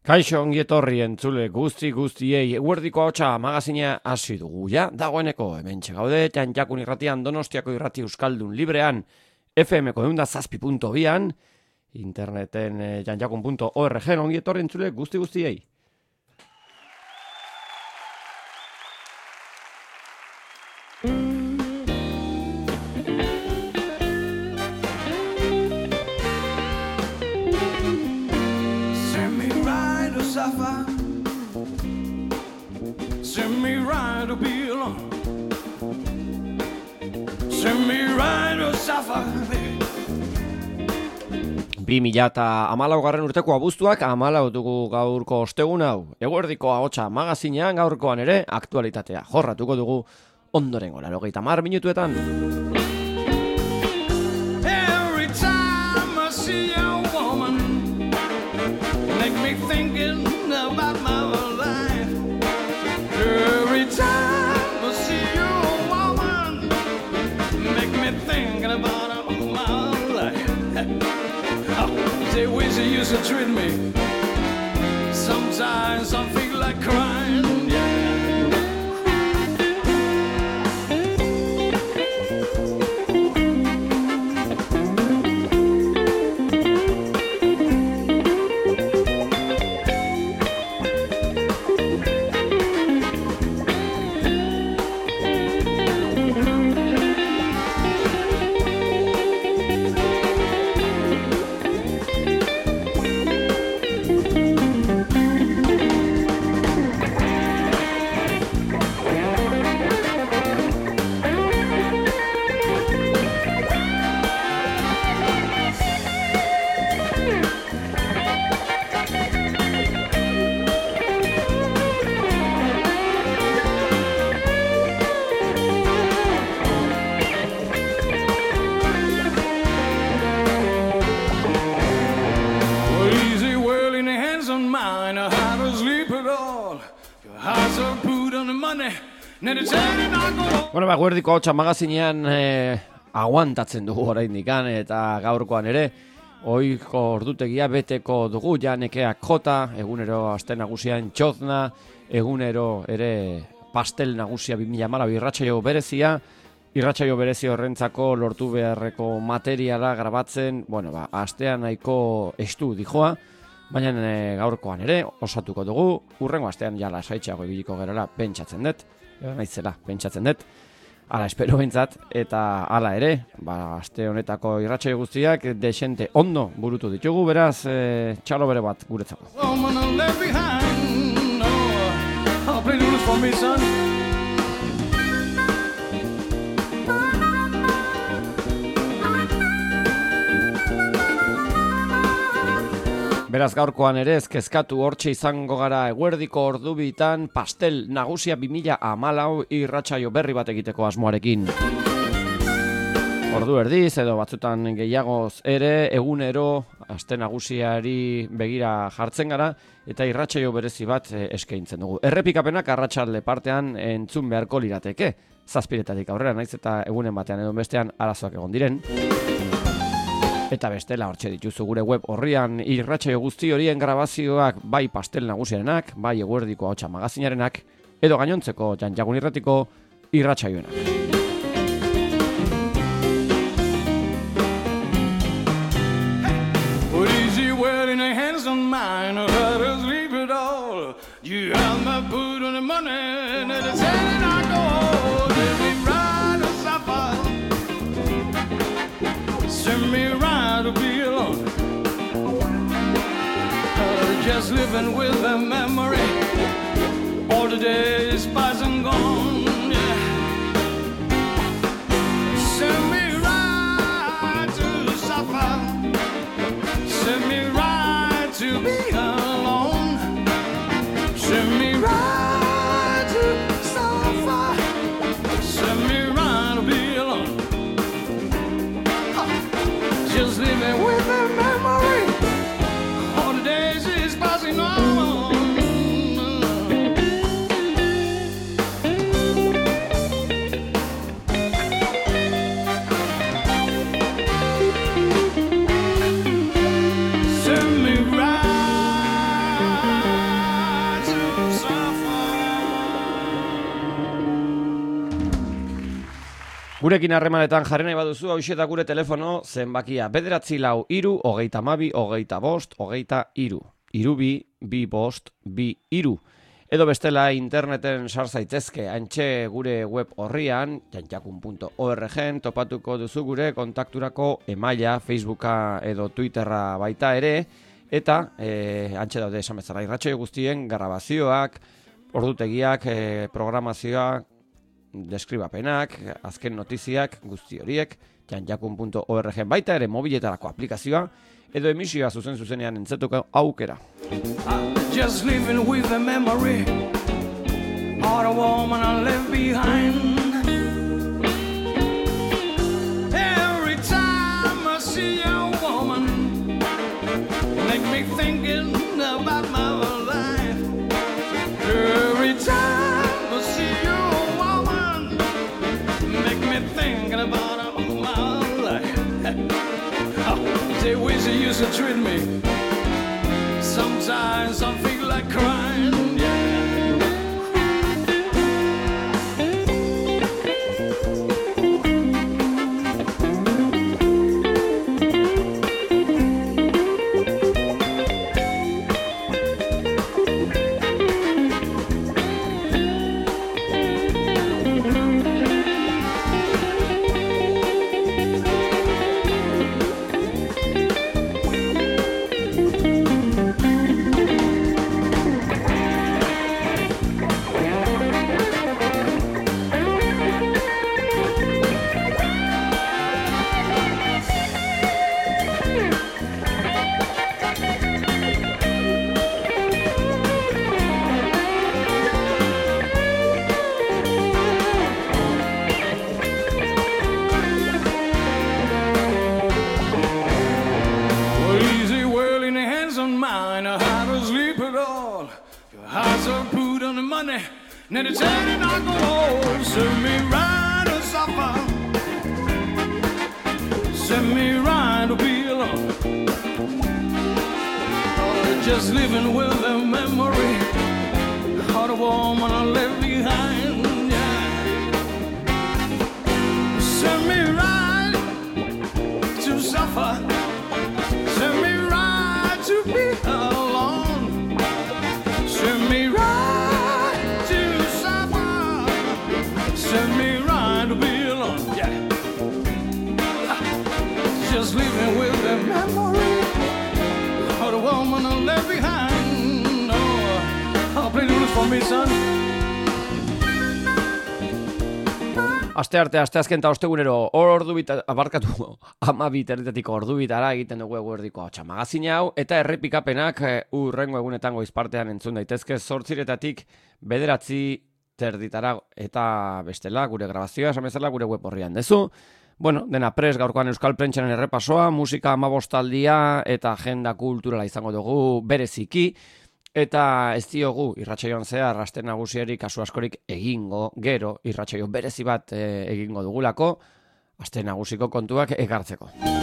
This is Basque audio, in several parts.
Kaixo ongi etorri entzule guztiei eguerdiko ahotsa magazina hasi dugu ja, dagoeneko hementxe gaude, Txantxakun irratian, Donostiako irrati euskaldun librean, FM-ko 107.2an, interneten txantxakun.org, ongi etorri entzule guztiei. Send me right to be alone. Send me right to suffer, baby. 2014 urteko abuztuak 14 dugu gaurko ostegun hau. Eguerdiko ahotsa magazinean gaurkoan ere aktualitatea jorratuko dugu ondorengo 80 minutuetan. Every time I see a woman make me thinking about my life. Every time I see you, woman, make me thinking about my life. The way she used to treat me, sometimes I feel like crying, yeah. Bueno, eguerdiko ahotsa magazinean aguantatzen dugu oraindikan eta gaurkoan ere ohiko ordutegia beteko dugu ja nekeak jota, egunero aste nagusian txozna, egunero ere pastel nagusia 2014 irratsaio berezi horrentzako lortu beharreko materiala grabatzen, bueno, astean nahiko estu dijoa, baina gaurkoan ere osatuko dugu, urrengo astean ja lasaitxeago ibiliko gerala pentsatzen dut. Naizela, pentsatzen dut, ala espero bentzat, eta ala ere, aste honetako irratsaio guztiak desente ondo burutu ditugu, beraz, txalo bere bat guretzako. Beraz gaurkoan ere ezkezkatu hortxe izango gara eguerdiko ordubitan pastel nagusia 2014 irratsaio berri bat egiteko asmoarekin. Ordu erdiz edo batzutan gehiagoz ere egunero aste nagusiari begira jartzen gara eta irratsaio berezi bat eskaintzen dugu. Errepikapenak arratsalde partean entzun beharko lirateke. 7:00 aurrera naiz eta egunen batean edo bestean arazoak egon diren. Eta bestela hortxe dituzu gure web horrian irratsaio guzti horien grabazioak bai pastel nagusiarenak, bai eguerdiko ahotsa magazinarenak, edo gainontzeko Txantxakun irratiko irratsaioenak. Just living with the memory, all the days past and gone, yeah. Send me right to suffer, send me right to be alone, send me right to suffer, send me right to be alone, just living with the memory. Gurekin harremanetan jarri nahi baduzu, hauxe da gure telefono zenbakia 943 25 25 irubi 2 edo bestela interneten sar zaitezke antxe gure web horrian jantjakun.org topatuko duzu gure kontakturako emaila, Facebooka edo Twitterra baita ere, eta antxe daude esan bezala irratsaio guztien grabazioak, ordutegiak, programazioa, deskribapenak, azken notiziak, guzti horiek, jantjakun.org baita ere mobiletarako aplikazioa, edo emisioa zuzenean entzetuko aukera. Just living with the memory of a woman I left behind. Every time I see a woman, make me thinking about my life. Every time I see a woman, make me thinking about my life. The way she used to treat me, sometimes I feel like crying, yeah. Now the turning I go home, send me right to supper, send me right to be alone. Oh, just living with the memory of the woman I left behind, yeah. Send me right to suffer, send me right to be alone, send me right. Send me right to be alone, yeah. Just living with the memory of the woman I left behind. Oh, play the blues for me, son. Asteazken eta ostegunero abarkatu 12 ordubitara egiten dugu eguerdiko txamagazina hau, eta errepikapenak urrengo egunetan goizpartean entzun daitezke 8:00 9:00 terditara, eta bestela gure grabazioa esan bezala gure web horrian dezu. Bueno, dena prest gaurkoan Euskal Prentsaren errepasoa, musika 15 eta agenda kulturala izango dugu bereziki, eta ez diogu irratsaioan zehar aste nagusiari kasu askorik egingo, gero irratsaio berezi bat egingo dugulako aste nagusiko kontuak ekartzeko.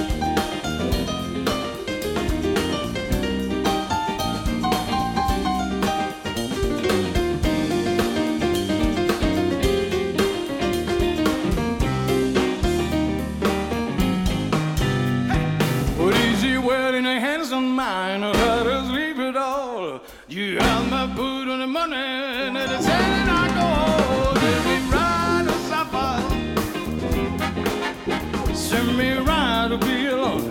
You have my food and the money, and the saying I go, let me ride to supper, send me right to be alone.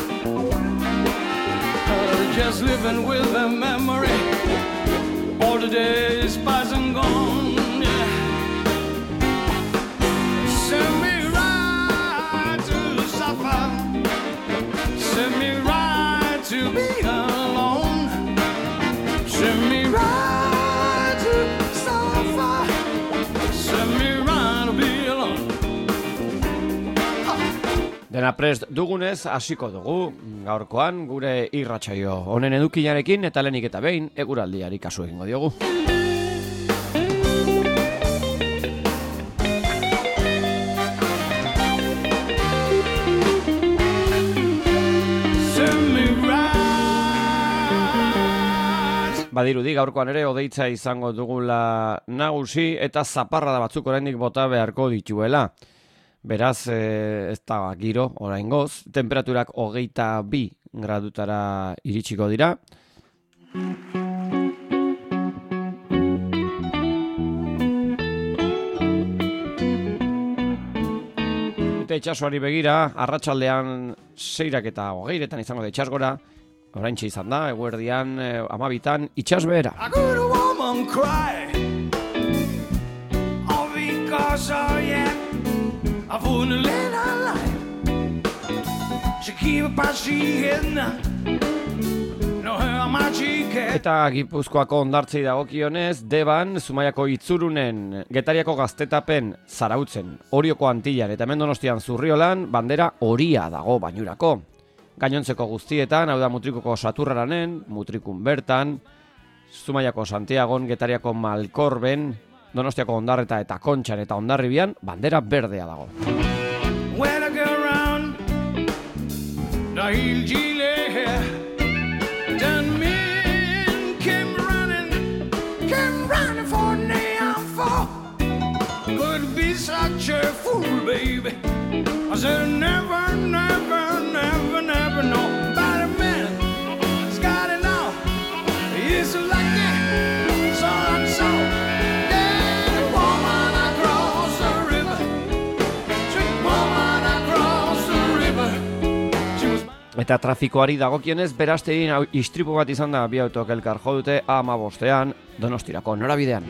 Just living with the memory, all the days past and gone, yeah. Send me right to supper, send me right to be alone. Send me right to suffer, send me right to be alone. Dena prest dugunez hasiko dugu gaurkoan gure irratsaio honen edukinarekin, eta lehenik eta behin eguraldiari kasu egingo diogu. Badirudi gaurkoan ere odeitza izango dugula nagusi, eta zaparrada batzuk oraindik bota beharko dituela. Beraz, ez da giro oraingoz, temperaturak 22 gradutara iritsiko dira. Eta itxasoari begira, arratsaldean 6 eta 20 izango da itxasgora, oraintxe izan da, eguerdian 12 itxasbehera. I could a woman cry, all because yeah, I wouldn't let her life. She keep up she head now, no how much she can. Eta Gipuzkoako hondartzei dagokionez, Deban, Zumaiako Itzurunen, Getariako Gaztetapen, Zarautzen, Orioko Antillan eta hemen Donostian Zurriolan, bandera horia dago bainurako. Gainontzeko guztietan, hau da Mutrikuko Saturraranen, Mutrikun bertan, Zumaiako Santiagon, Getariako Malkorben, Donostiako Hondarreta eta Kontxan eta Hondarribian, bandera berdea dago. When I go around the hill Gile, then men came running for neon fall. Could be such a fool, baby. I said never, never, never, never know about a man. It's got it now. It's like that, so and so. Then a woman across the river, sweet woman across the river. She was Eta trafikoari dagokionez, beraztein istripu bat izan da, bi autok elkar jo dute 15ean Donostirako norabidean.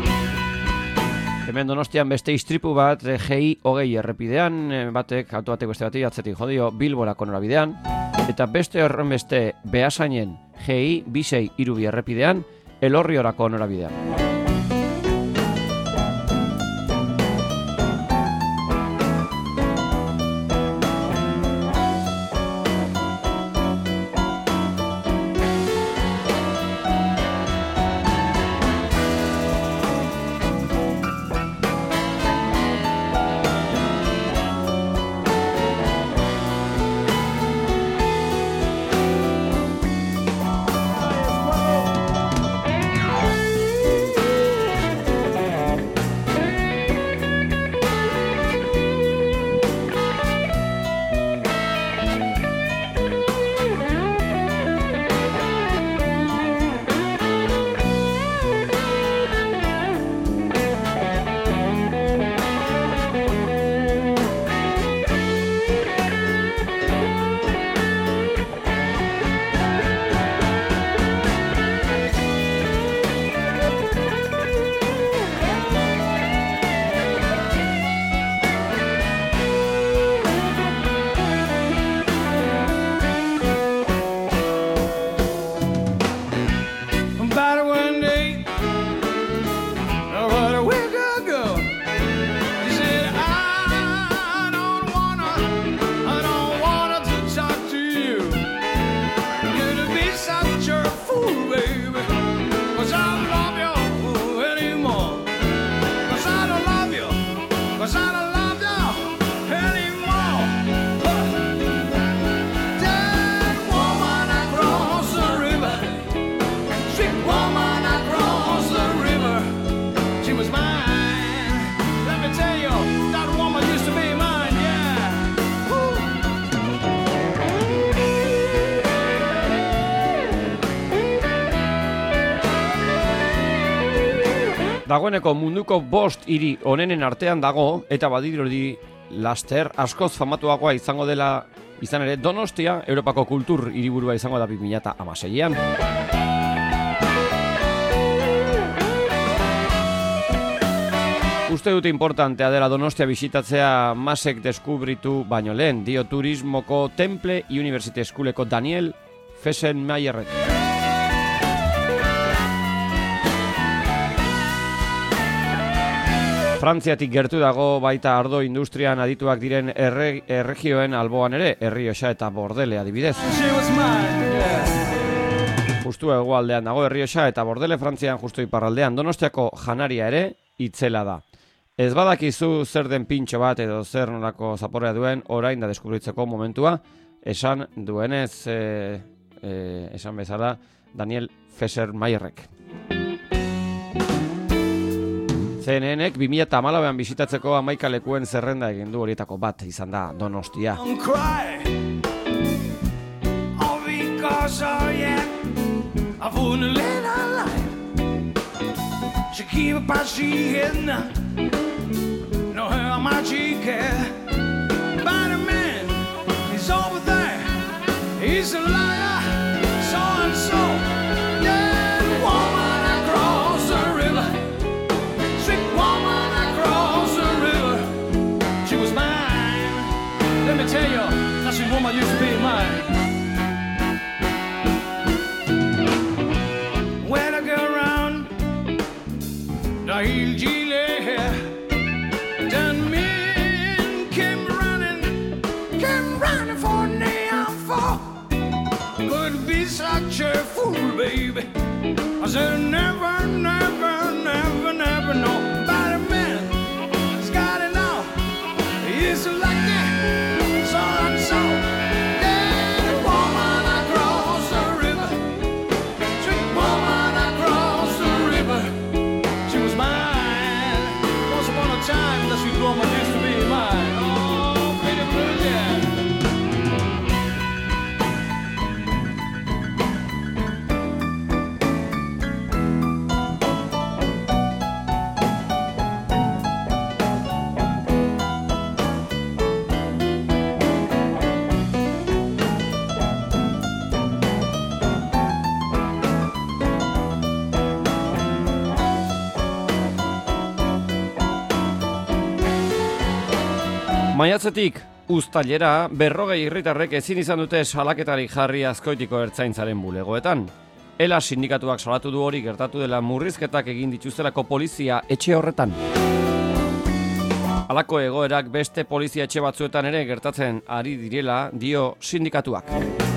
Hemen Donostian beste istripu bat, GI 20 errepidean, batek, auto batek beste batek atzetik jodio Bilborako norabidean, eta beste horren beste Beasainen GI 2632 errepidean, Elorriorako norabidean. Dagoeneko munduko 5 hiri onenen artean dago, eta badirudi laster askoz famatuagoa izango dela izan ere Donostia, Europako kultur hiriburua izango da 2016an. Uste dute importantea dela Donostia bisitatzea Masek deskubritu baino lehen, dio turismoko Temple University Schooleko Daniel Fessenmayerrek. Frantziatik gertu dago baita ardo industrian adituak diren erregioen alboan ere, Errioxa eta Bordele adibidez. Justu hegoaldean dago Errioxa eta Bordele, Frantzian justu iparraldean. Donostiako janaria ere itzela da. Ez badakizu zer den pintxo bat edo zer nolako zaporrea duen, orain da deskubritzeko momentua, esan duenez, esan bezala, Daniel Fessenmayerrek. CNN-ek 2014an bisitatzeko 11 lekuen zerrenda egin du, horietako bat izan da Donostia. He's a liar, so and so. Yeah, woman across the river, sweet woman across the river. She was mine. Let me tell you, that sweet woman used to be mine. When I go around the hill, Gile, then men came running for neon fall. Could be such a fool, baby. I said never, never, never, never know about a man that's got it now. He's lucky, so and so. Yeah, woman across the river, sweet woman across the river. She was mine. Once upon a time, that sweet woman used to be mine. Oh, pretty blue, yeah. Maiatzetik uztailera 40 herritarrek ezin izan dute salaketarik jarri Azkoitiko ertzaintzaren bulegoetan. Ela sindikatuak salatu du hori gertatu dela murrizketak egin dituztelako polizia etxe horretan. Halako egoerak beste polizia etxe batzuetan ere gertatzen ari direla dio sindikatuak.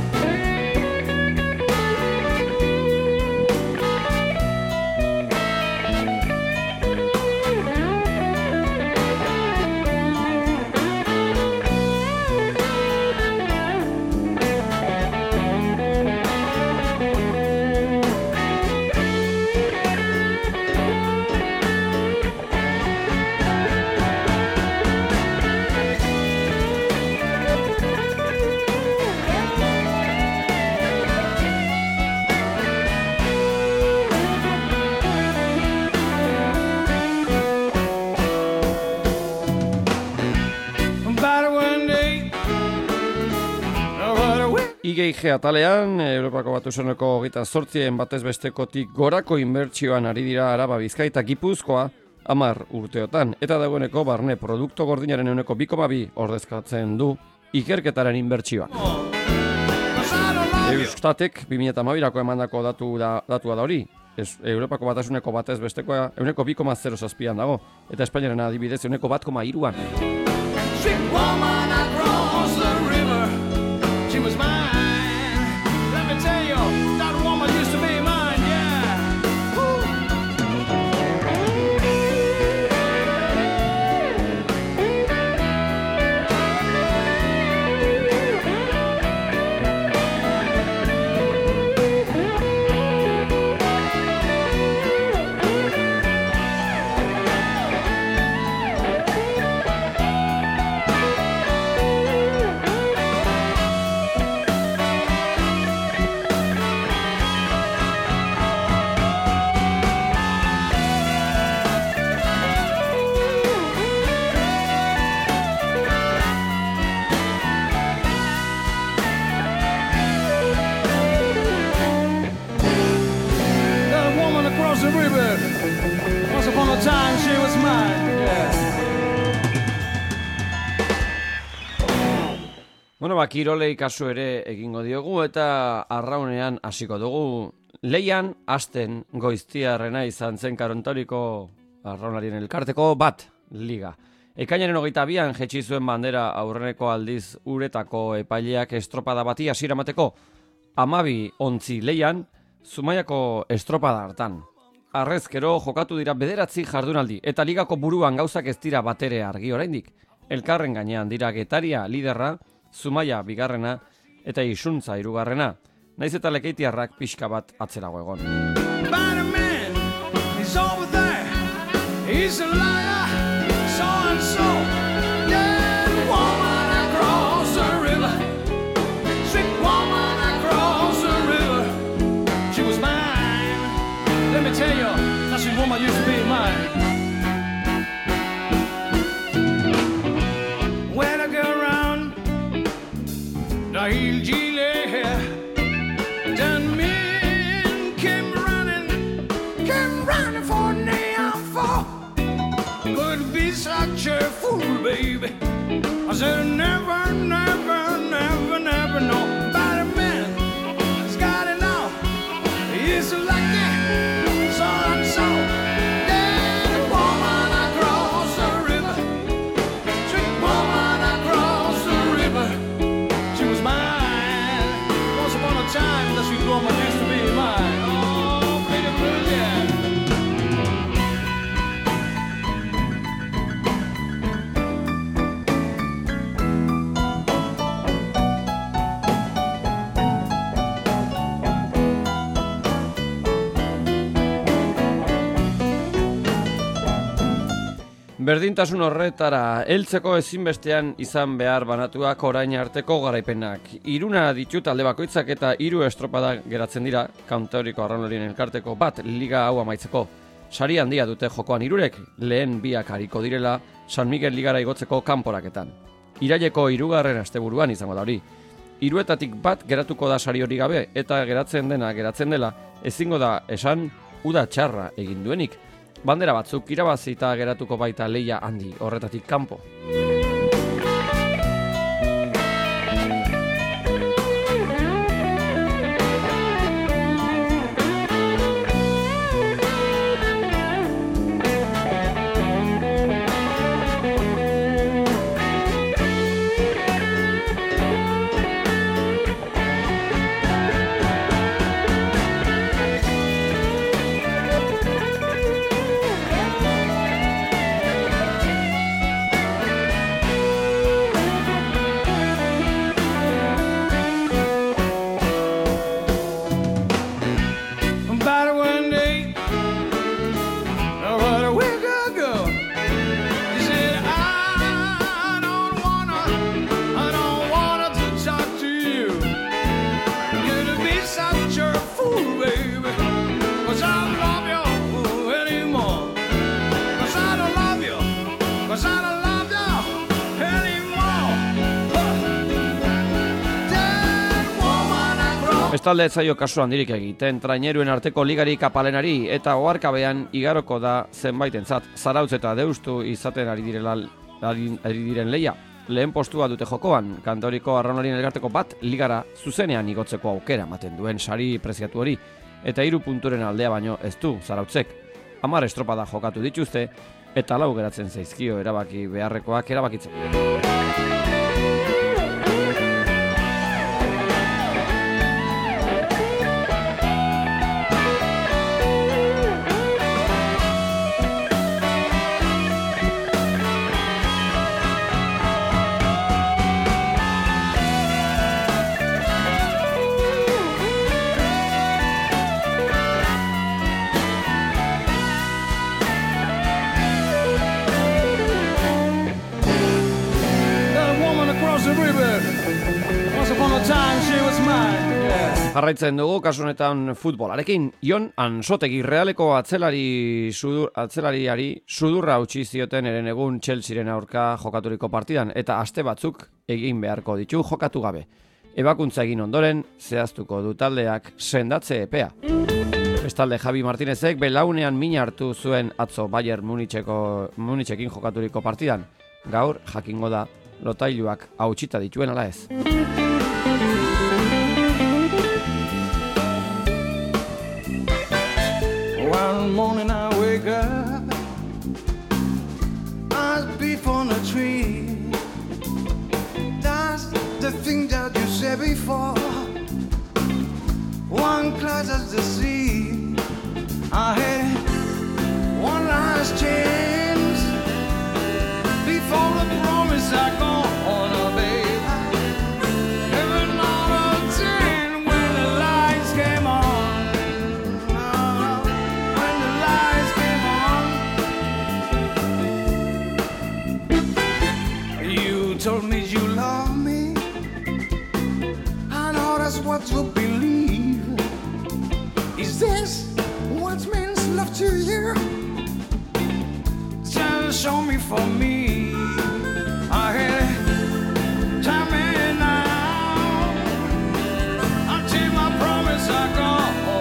IGG atalean, Europako Batasuneko 28 batez bestekotik gorako inbertsioan ari dira Araba, Bizkaia eta Gipuzkoa 10 urteotan, eta dagoeneko barne produktu gordinaren 2,2 ordezkatzen du ikerketaren inbertsioak. Eustatek 2012ko emandako datua da hori. Europako Batasuneko batez bestekoa 2,07an dago, eta Espainiaren adibidez 1,3an. She was mine. Let me tell you, that woman used to be mine, yeah. The river. Once upon a time she was mine. Yeah. Bueno, kirolei kasu ere egingo diogu eta arraunean hasiko dugu. Leian hasten Goiztiarrena izan zen Karontoriko arraunlarien elkarteko bat liga. Ekainaren 22an jetzi zuen bandera aurreneko aldiz uretako epaileak estropada bati hasiera emateko 12 ontzi Leian Zumaiako estropada hartan. Arrezkero jokatu dira 9 jardunaldi eta ligako buruan gauzak ez dira batere argi oraindik. Elkarren gainean dira Getaria liderra, Zumaia bigarrena eta Isuntza hirugarrena. Naiz eta Lekeitiarrak pixka bat atzerago egon. He's he's a liar, so and so. Yeah, woman across the river, sweet woman across the river. She was mine. Let me tell you, that sweet woman used to be mine. When I go around the hill, Gile, done men came running for neon for. Could be such a fool, baby. I said never, never, never, never know about a man that's got it now. He's lucky, so and so. Yeah, the woman across the river, sweet woman across the river. She was mine. Once upon a time, the sweet woman used to be mine. Oh, play the blues, yeah. Berdintasun horretara heltzeko ezinbestean izan behar banatuak orain arteko garaipenak. Hiruna ditut alde bakoitzak eta 3 estropada geratzen dira, kantauriko arraunlarien elkarteko bat liga hau amaitzeko. Sari handia dute jokoan 3, lehen 2 hariko direla San Miguel ligara igotzeko kanporaketan. Iraileko 3. asteburuan izango da hori. 3etatik bat geratuko da sari hori gabe eta geratzen dela ezingo da esan uda txarra egin duenik. Bandera batzuk irabazita geratuko baita leia handi horretatik kanpo. Bestalde ez zaio kasu handirik egiten traineruen arteko ligarik apalenari eta oharkabean igaroko da zenbaitentzat Zarautz eta Deustu izaten ari diren leia. Lehen postua dute jokoan, kantauriko arraunlarien elkarteko bat ligara zuzenean igotzeko aukera ematen duen sari preziatu hori eta 3 punturen aldea baino ez du Zarautzek. 10 estropada jokatu dituzte eta 4 geratzen zaizkio erabaki beharrekoak erabakitzeko. Jarraitzen dugu kasu honetan futbolarekin. Jon Ansotegi Realeko atzelariari sudurra utzi zioten herenegun Chelsearen aurka jokaturiko partidan eta aste batzuk egin beharko ditu jokatu gabe. Ebakuntza egin ondoren zehaztuko du taldeak sendatze epea. Bestalde Javi Martinezek belaunean min hartu zuen atzo Bayern Munichekin jokaturiko partidan. Gaur jakingo da lotailuak hautsita dituen ala ez. One morning I wake up, eyes beat on a tree. That's the thing that you said before. One cloud as the sea. I had one last chance before the promise I go on, baby. us what to believe. Is this what means love to you? Just show me for me. I had time me now. Until my promise I go.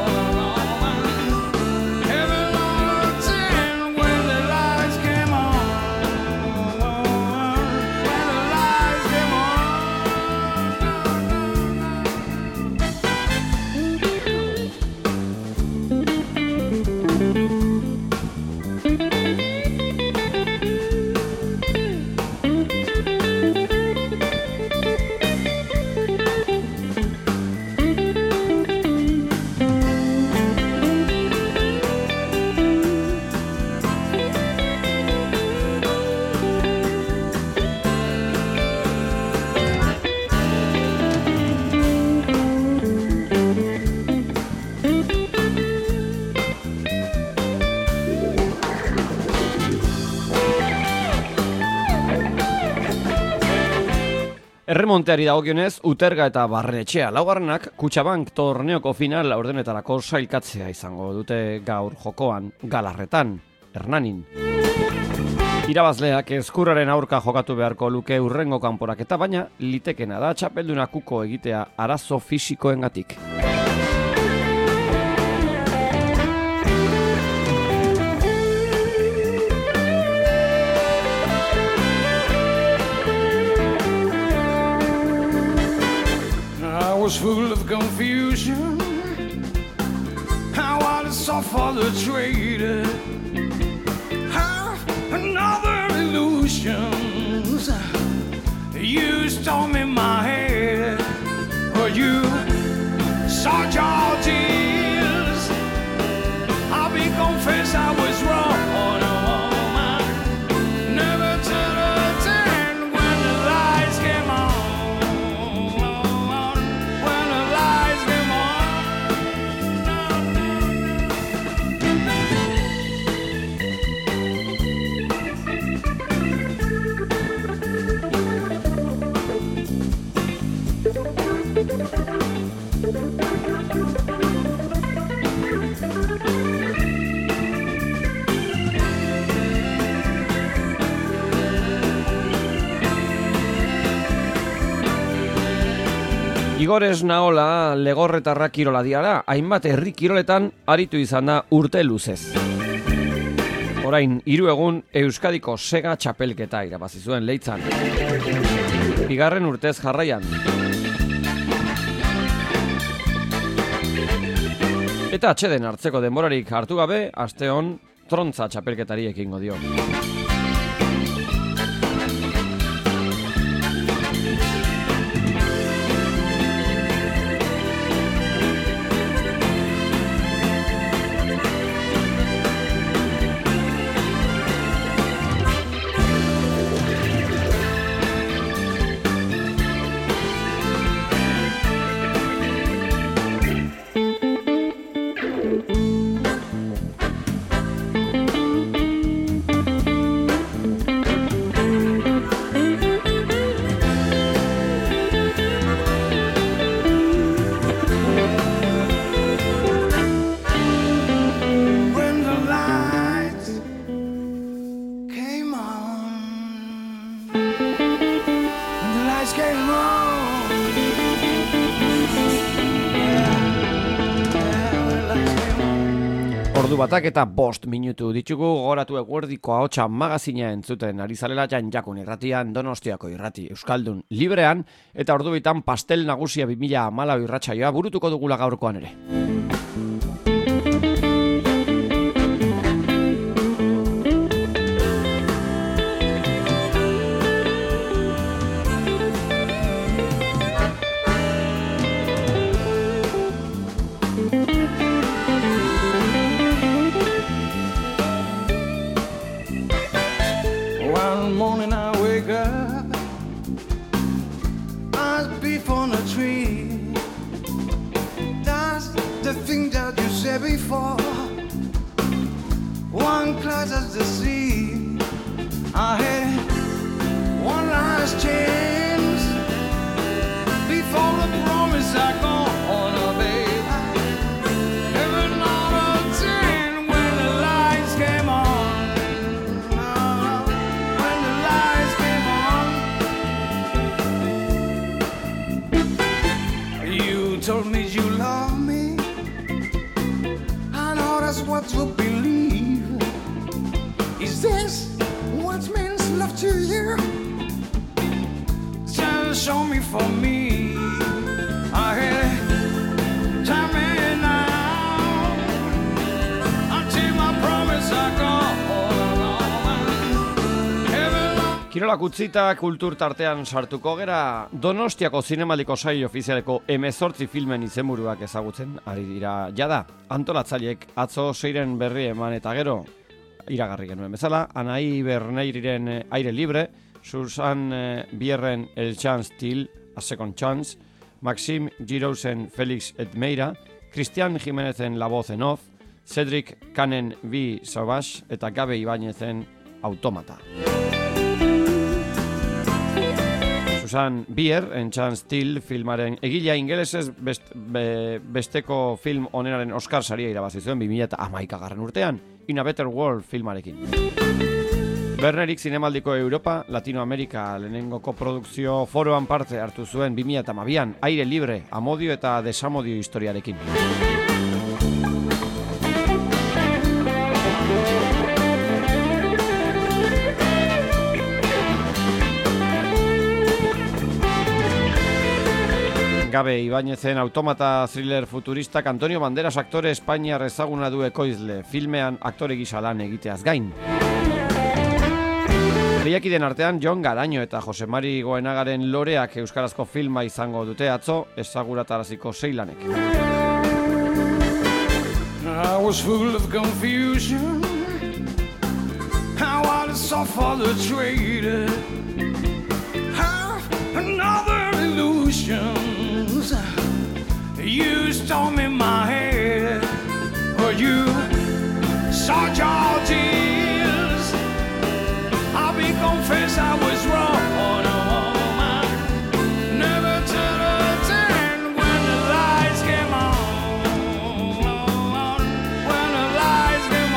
Erremonteari dagokionez, Uterga eta Barrenetxea laugarrenak Kutxabank torneoko final laurdenetarako sailkatzea izango dute gaur jokoan Galarretan, Hernanin. Irabazleak Ezkurraren aurka jokatu beharko luke hurrengo kanporaketa, baina litekena da txapelduna kuko egitea arazo fisikoengatik. I was full of confusion. How I saw for the trade. How another illusions. You stole me my head. Or you saw your tears. I'll be confessed I was wrong. Igor Esnaola Legorretarra kirola diara, hainbat herri kiroletan aritu izan da urte luzez. Orain, 3 egun Euskadiko Sega txapelketa irabazi zuen Leitzan. 2. urtez jarraian. Eta atxeden hartzeko denborarik hartu gabe, asteon Trontza txapelketari ekingo dio. Ordu batak eta 5 minutu ditugu, gogoratu eguerdiko ahotsa magazina entzuten ari zalela Jan-Jakun irratian, Donostiako irrati Euskaldun librean, eta ordu bitan pastel nagusia 2014 irratsaioa burutuko dugula gaurkoan ere. Before one clouds as the sea, I had one last chance before the promise I go. hard to believe. Is this what means love to you? Just show me for me. I had time and now. I'll take my promise I go. Kirolak utzita kultur tartean sartuko gera, Donostiako Zinemaliko Sail Ofizialeko 18 filmen izenburuak ezagutzen ari dira jada. Antolatzaileek atzo 6 berri eman eta gero iragarri genuen bezala, Anai Berneiriren Aire Libre, Susan Bierren El Chance Till, A Second Chance, Maxim Girousen Félix et Meira, Cristian Jiménezen La Voz en Off, Cedric Canen V. Sauvage eta Gabe Ibáñezen Automata. Susan Bier, En Chance Till filmaren egilea ingelesez besteko film onenaren Oscar saria irabazi zuen 2011 urtean, In a Better World filmarekin. Bernerik zinemaldiko Europa, Latinoamerika lehenengoko produkzio foroan parte hartu zuen 2012an, Aire Libre, amodio eta desamodio historiarekin. Gabe Ibáñezen Automata thriller futuristak Antonio Banderas aktore espainiar ezaguna du ekoizle, filmean aktore gisa lan egiteaz gain. Lehiakideen artean Jon Garaño eta Jose Mari Goenagaren Loreak euskarazko filma izango dute atzo ezagurataraziko 6 lanek. I was full of confusion. How I saw for the trade. How another illusion. You storm in my head, or you saw your tears. I'll be confess I was wrong. Never to return when the lights came on. When the lights came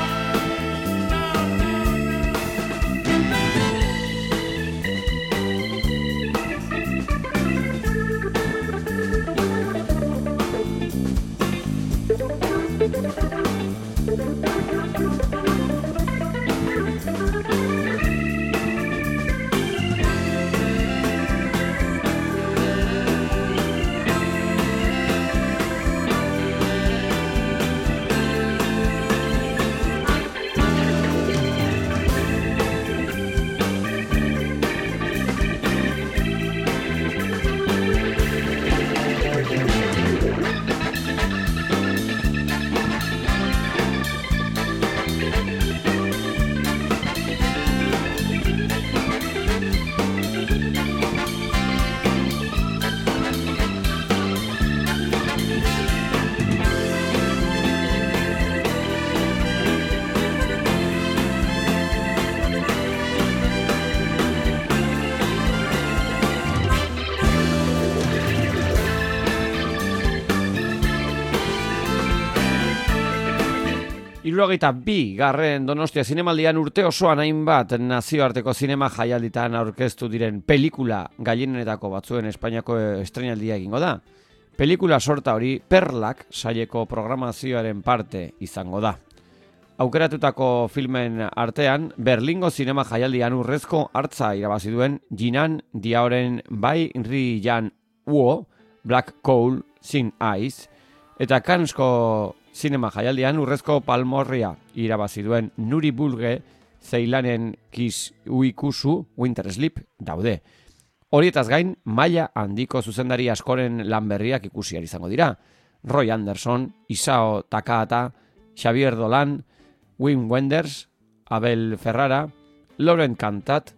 garren Donostia Zinemaldian urte osoan hainbat nazioarteko zinema jaialditan aurkeztu diren pelikula gailenetako batzuen Espainiako estreinaldia egingo da. Pelikula sorta hori Perlak saileko programazioaren parte izango da. Aukeratutako filmen artean, Berlingo zinema jaialdian urrezko hartza irabazi duen Jinan Diaoren Bai Ri Jan Uo, Black Coal, Sin Eyes, eta Cannesko zinema jaialdian urrezko palmorria irabazi duen Nuri Bulge, Zeilanen Kiss Uikusu, Winter Sleep daude. Horietaz gain, maila handiko zuzendari askoren lan berriak ikusiar izango dira. Roy Anderson, Isao Takahata, Xavier Dolan, Wim Wenders, Abel Ferrara, Laurent Cantet,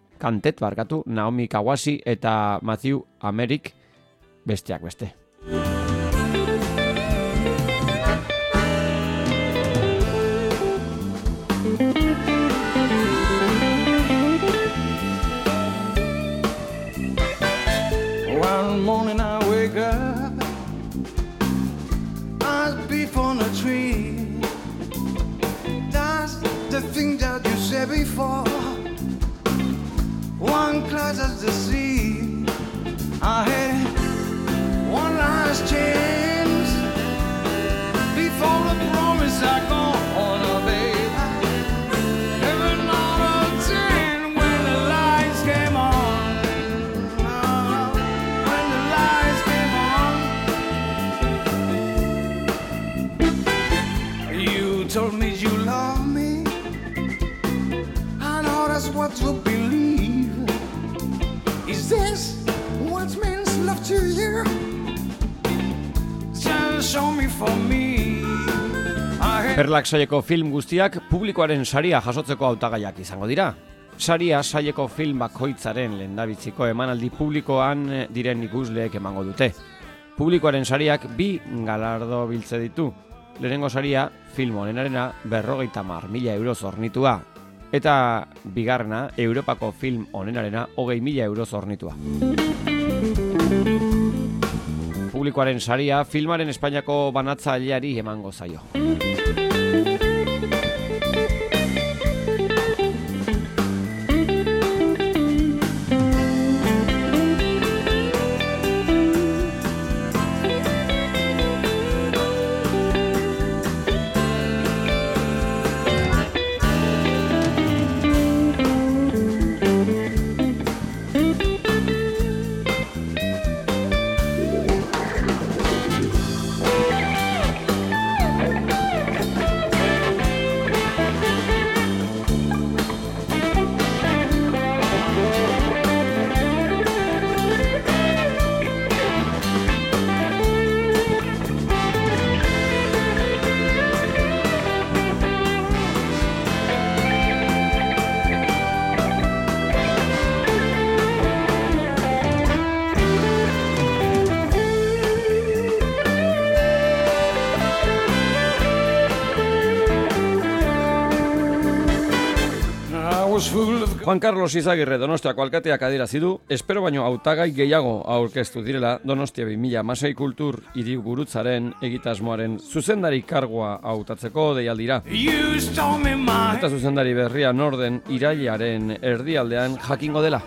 Naomi Kawase eta Matthew Amerik, besteak beste. One morning I wake up, eyes beef on a tree. That's the thing that you said before. One clouds as the sea. I had one last chance before the promise I gone. to believe. Is this what means love to you? Just show me for me. Perlak saieko film guztiak publikoaren saria jasotzeko hautagaiak izango dira. Saria saieko film bakoitzaren lehendabiziko emanaldi publikoan diren ikusleek emango dute. Publikoaren sariak 2 galardo biltze ditu. Lehenengo saria, film honenarena 50.000 euro zornitua. Eta bigarrena, Europako film honenarena 20.000 euro zornitua. Publikoaren saria, filmaren Espainiako banatzaileari emango zaio. Juan Carlos Izagirre Donostiako alkateak adierazi du, espero baino hautagai gehiago aurkeztu direla Donostia 2016 kultur hiriburutzaren egitasmoaren zuzendari kargua hautatzeko deialdira. Eta zuzendari berria norden irailaren erdialdean jakingo dela.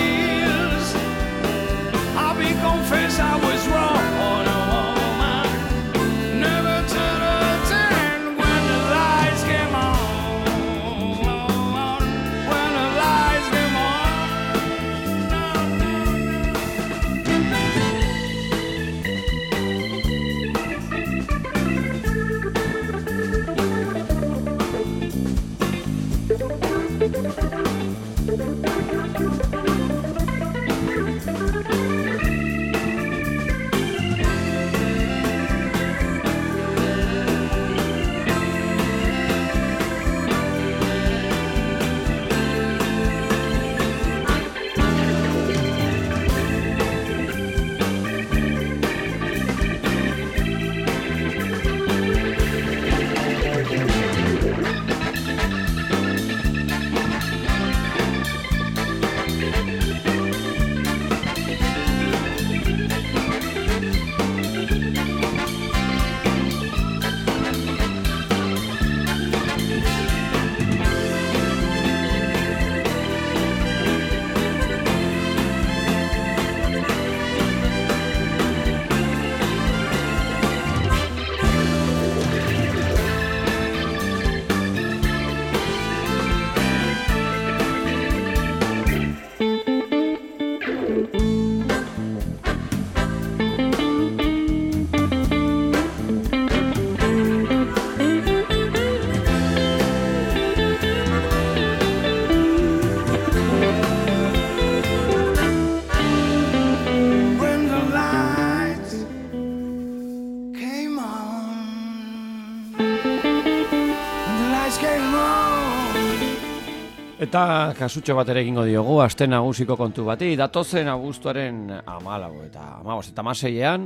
Eta kasutxo bat ere egingo diogu, aste nagusiko kontu bati, datozen abuztuaren 14 eta 15 eta 16ean,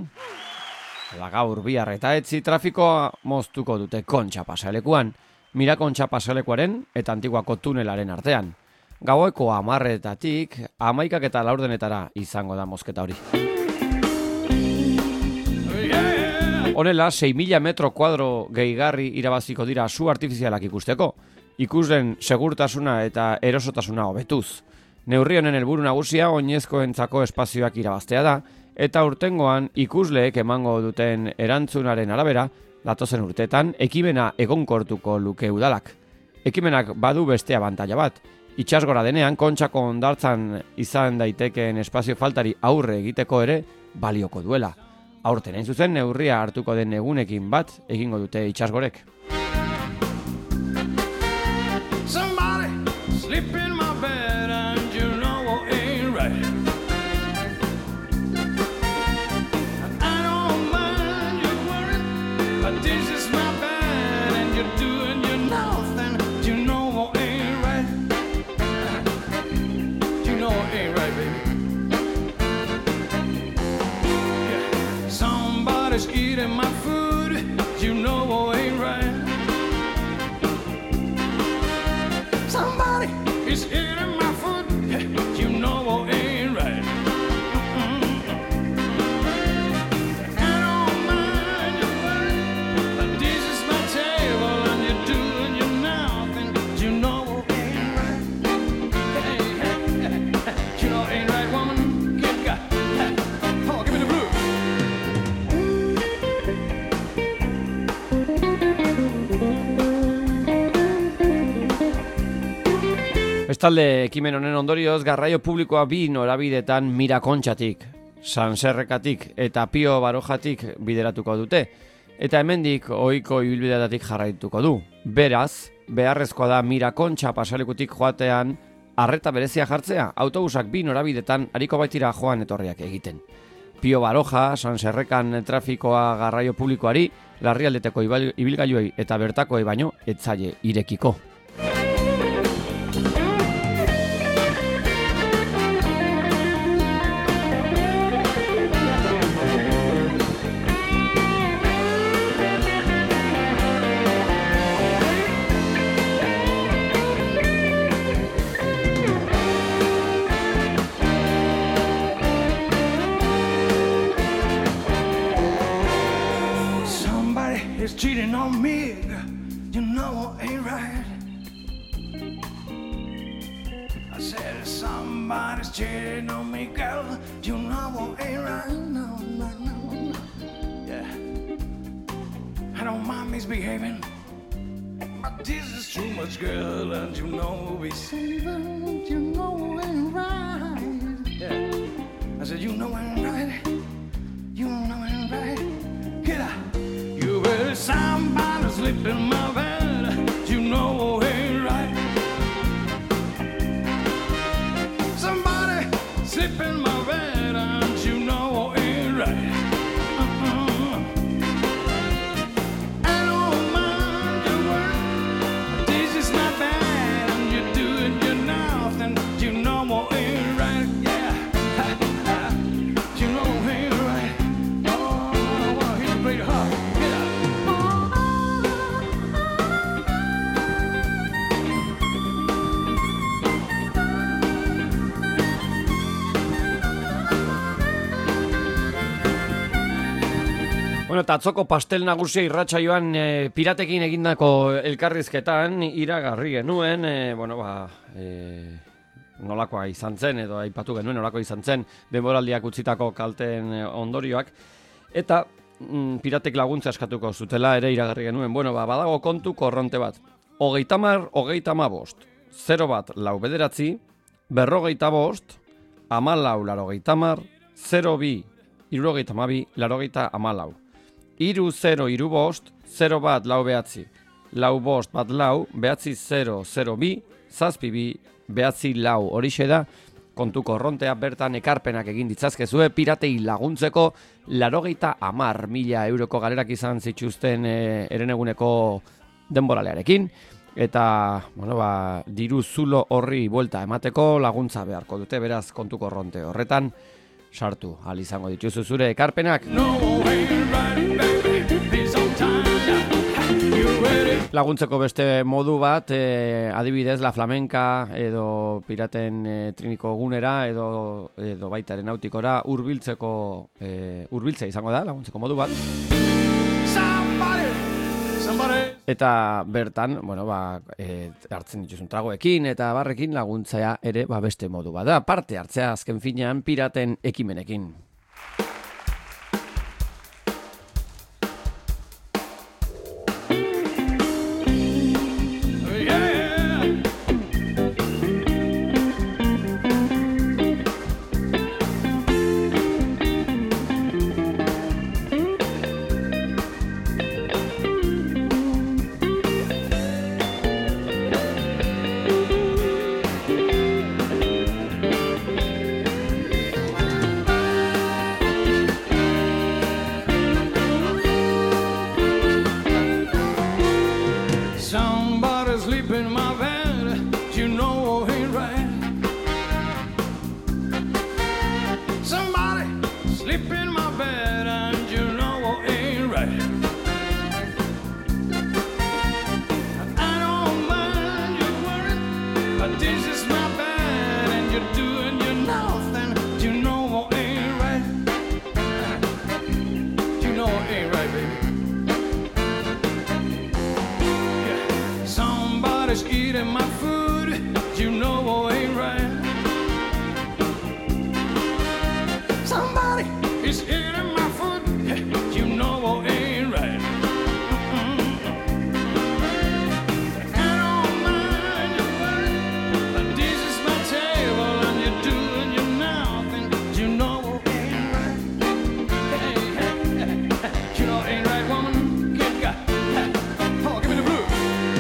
gaur bihar eta etzi trafikoa moztuko dute Kontxa pasealekuan, Mirakontxa pasealekuaren eta Antiguako tunelaren artean. Gaueko 10:00-etatik 11:00 eta 4:00 izango da mozketa hori. Honela, 6.000 metro kuadro gehigarri irabaziko dira su artifizialak ikusteko, ikuslen segurtasuna eta erosotasuna hobetuz. Neurri honen helburu nagusia oinezkoentzako espazioak irabaztea da, eta urtengoan ikusleek emango duten erantzunaren arabera, datozen urteetan ekimena egonkortuko luke udalak. Ekimenak badu beste abantaila bat, itsasgora denean Kontxako hondartzan izan daitekeen espazio faltari aurre egiteko ere balioko duela. Aurten hain zuzen neurria hartuko den egunekin bat egingo dute itsasgorek. Somebody sleep in my bed. Somebody's eating my food, you know ain't right. Somebody is eating my food, you know ain't right. I don't mind your worry, but this is my table and you're doing your nothing, you know ain't right. Hey, hey, hey, you know ain't right, woman. Oh, give me the blues. Bestalde, ekimen honen ondorioz, garraio publikoa bi norabidetan Mirakontxatik, Sanserrekatik eta Pio Barojatik bideratuko dute, eta hemendik ohiko ibilbideetatik jarraituko du. Beraz, beharrezkoa da Mirakontxa pasalekutik joatean arreta berezia jartzea, autobusak bi norabidetan ariko baitira joan etorriak egiten. Pio Baroja, Sanserrekan trafikoa garraio publikoari, larrialdeteko ibilgailuei eta bertakoei baino etzaile irekiko. Is cheating on me, you know ain't right. I said somebody's cheating on me, girl, you know ain't right. No, no, no. Yeah, I don't mind misbehaving, but this is too much, girl, and you know be saving, you know ain't right. Yeah, I said you know ain't right, you know ain't right. Get out. You better somebody slip in my bed, you know ain't right. Somebody slip in my bed and you know ain't right. I don't mind your work, this is not bad, and you're doing your nothing, you know ain't right. Yeah, you know ain't right. Oh, I wanna hear you play the harp. Bueno, eta atzoko pastel nagusia irratsaioan piratekin egindako elkarrizketan iragarri genuen, nolakoa izan zen, edo aipatu genuen nolakoa izan zen denboraldiak utzitako kalteen ondorioak, eta piratek laguntza eskatuko zutela ere iragarri genuen. Badago kontu korronte bat. 30, 35, 0 bat, 4 bederatzi, 45, 14, 80, 02, 72, 84. 30 0 bat lau behatzi, lau bost bat lau, behatzi 0, 0, bi, zazpi bi, behatzi lau. Horixe da, kontu korrontea bertan ekarpenak egin ditzazkezue, piratei laguntzeko 90.000 euroko galerak izan zituzten hereneguneko denboralearekin, eta, diru zulo horri buelta emateko laguntza beharko dute, beraz kontu korronte horretan, sartu, ahal izango dituzu zure ekarpenak. Laguntzeko beste modu bat, adibidez La Flamenca edo piraten triniko gunera edo baita aeronautikora hurbiltzea izango da, laguntzeko modu bat. Eta bertan, hartzen dituzun tragoekin eta barrekin laguntzea ere beste modu bada. Parte hartzea azken finean piraten ekimenekin. Sleep in my bed and you know eating my food, you know ain't right. Somebody is eating my food, you know ain't right. I don't mind your worry, but this is my table and you're doing your nothing, you know ain't right. Hey, hey, hey, you know ain't right, woman. Good God. Oh, give me the blues.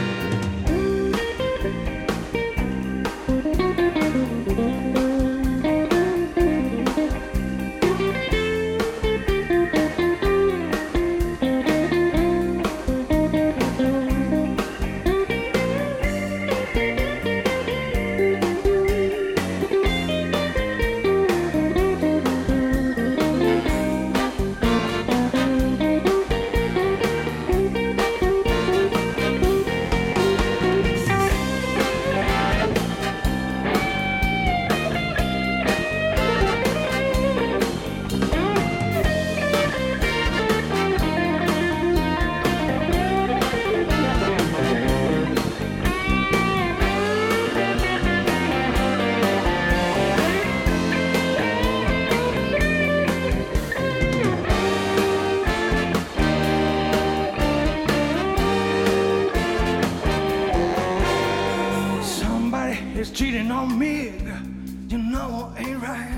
Somebody is cheating on me, you know ain't right.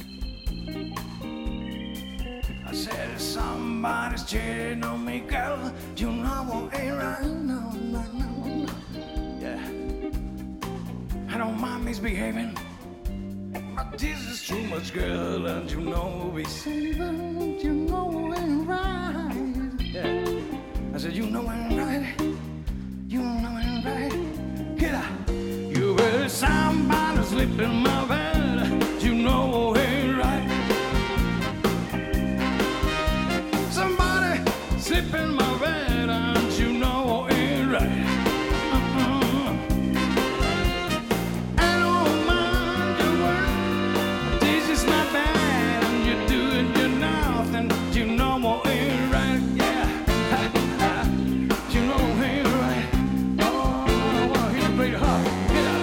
I said somebody's cheating on me, girl, you know ain't right. No, no, no, no. Yeah, I don't mind misbehaving, but this is too much, girl, and you know be saving, you know ain't right. Yeah, I said you know ain't right, you know ain't right. Get out. You heard somebody sleep in my bed, you know ain't right. Somebody sleep in my bed, and you know ain't right. I don't mind your work, this is my bad, and you're doing your nothing, you know ain't right. Yeah, you know ain't right. Oh, I wanna hear you play the harp. Get out.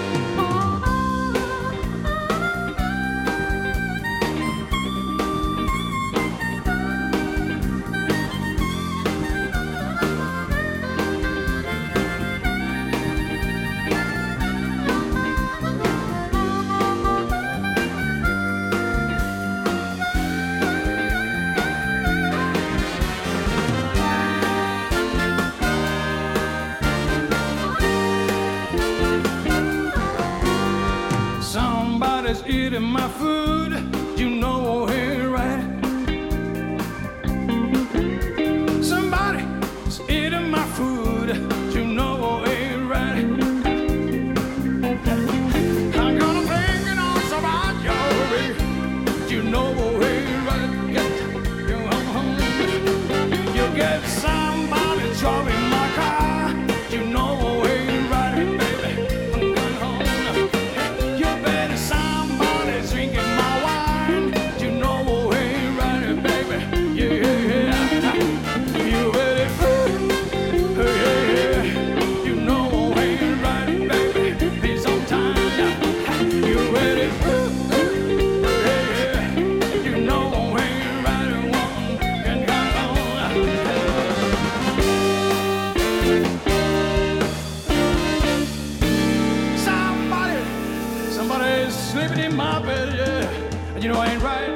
Somebody's eating my food, you know ain't right. Somebody's eating my food, you know ain't right. I'm gonna bring it on somebody, you know ain't right. You home, you get somebody driving my car, you know ain't right, baby. I'm going home. You better somebody's drinking my wine, you know ain't right, baby. Yeah, you better, yeah, you know ain't right, baby. Please on time, you better, yeah, you know ain't right, woman, and got on. Somebody's sleeping in my bed, yeah, and you know I ain't right.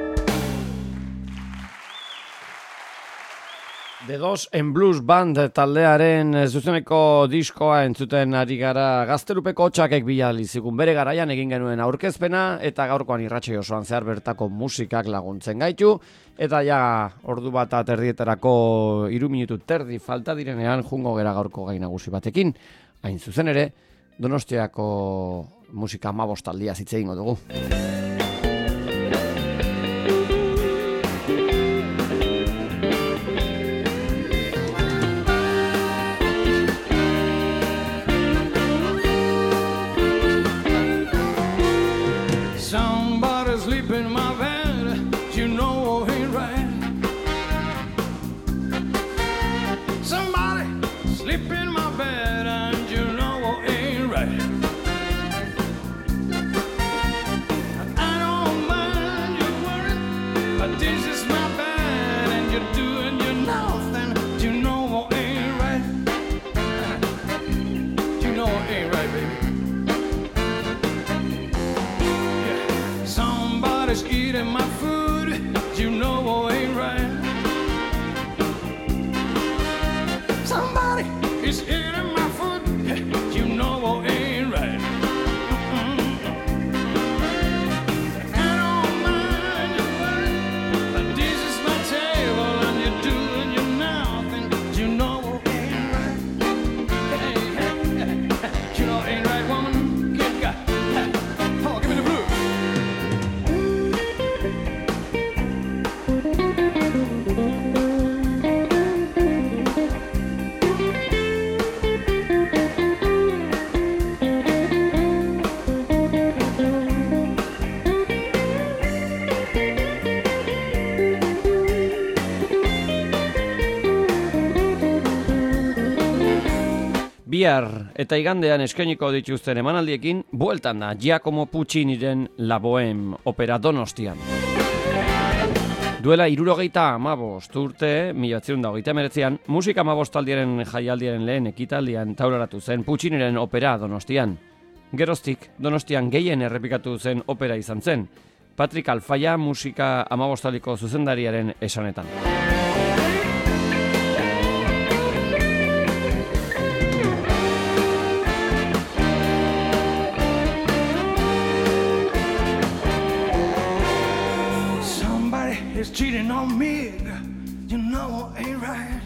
The Dos en Blues Band taldearen zuzeneko diskoa entzuten ari gara. Gaztelupeko txakek bilalizikun bere garaian egin genuen aurkezpena, eta gaurkoan irratsaio osoan zehar bertako musikak laguntzen gaitu, eta ja ordu bat erdietarako 3 minutu terdi falta direnean jungo gera gaurko gai nagusi batekin. Hain zuzen ere, Donostiako musika 15 aldia hitz egingo dugu. Somebody sleep in my bed, you know ain't right. Somebody sleep in my bed, and you know ain't you're doing your nothing. You know ain't right. You know ain't right, baby. Yeah. Somebody's eating my food. You know ain't right. Somebody is eating my food. You know ain't right. I don't mind your work, but this is my table and you're doing your nothing. You know ain't right. You know ain't right, woman. Good God. Come on, give me the blues. Bihar eta igandean eskainiko dituzten emanaldiekin, bueltan da Giacomo Pucciniren La Bohème opera Donostian. Duela 75 urte, 1929an, musika 15 taldiaren jaialdiaren lehen ekitaldian taularatu zen Pucciniren opera Donostian. Geroztik, Donostian gehien errepikatu zen opera izan zen, Patrick Alfaya musika 15 taldiko zuzendariaren esanetan. Is cheating on me, you know ain't right.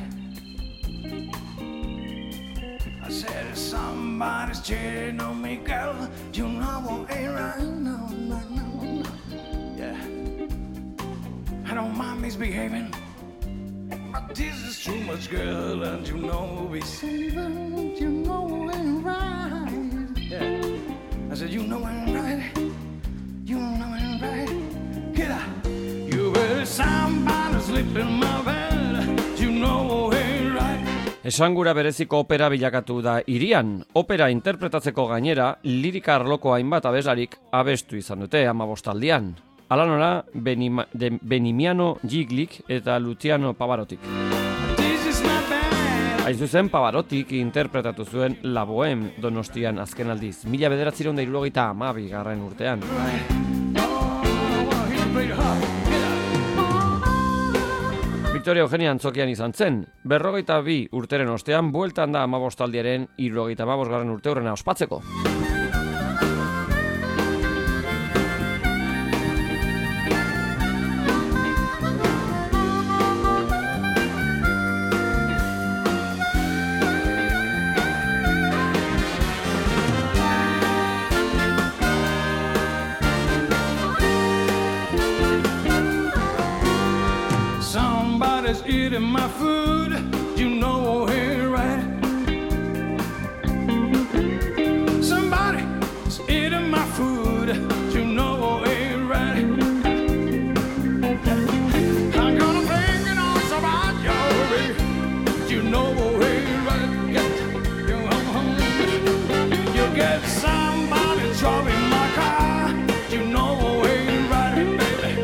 I said somebody's cheating on me, girl, you know ain't right. No, no, no, no. Yeah, I don't mind misbehaving, but this is too much, girl, and you know be saving, you know ain't right. Yeah, I said you know ain't right, you know ain't right. Get out. Esangura bereziko opera bilakatu da hirian. Opera interpretatzeko gainera, lirika arloko hainbat abeslarik abestu izan dute 15 taldian. Hala nola, Benimiano Giglik eta Luciano Pavarotik. Hain zuzen, Pavarotik interpretatu zuen La Bohème Donostian azken aldiz, 1972 urtean. Victoria Eugenia Antzokian izan zen, 42 urteren ostean bueltan da 15 taldiaren 75 urteurrena ospatzeko. Somebody's eating my food, you know ain't right. Somebody's eating my food, you know ain't right. I'm gonna bring it on about your way, you know ain't right. You get somebody driving my car, you know ain't right, baby.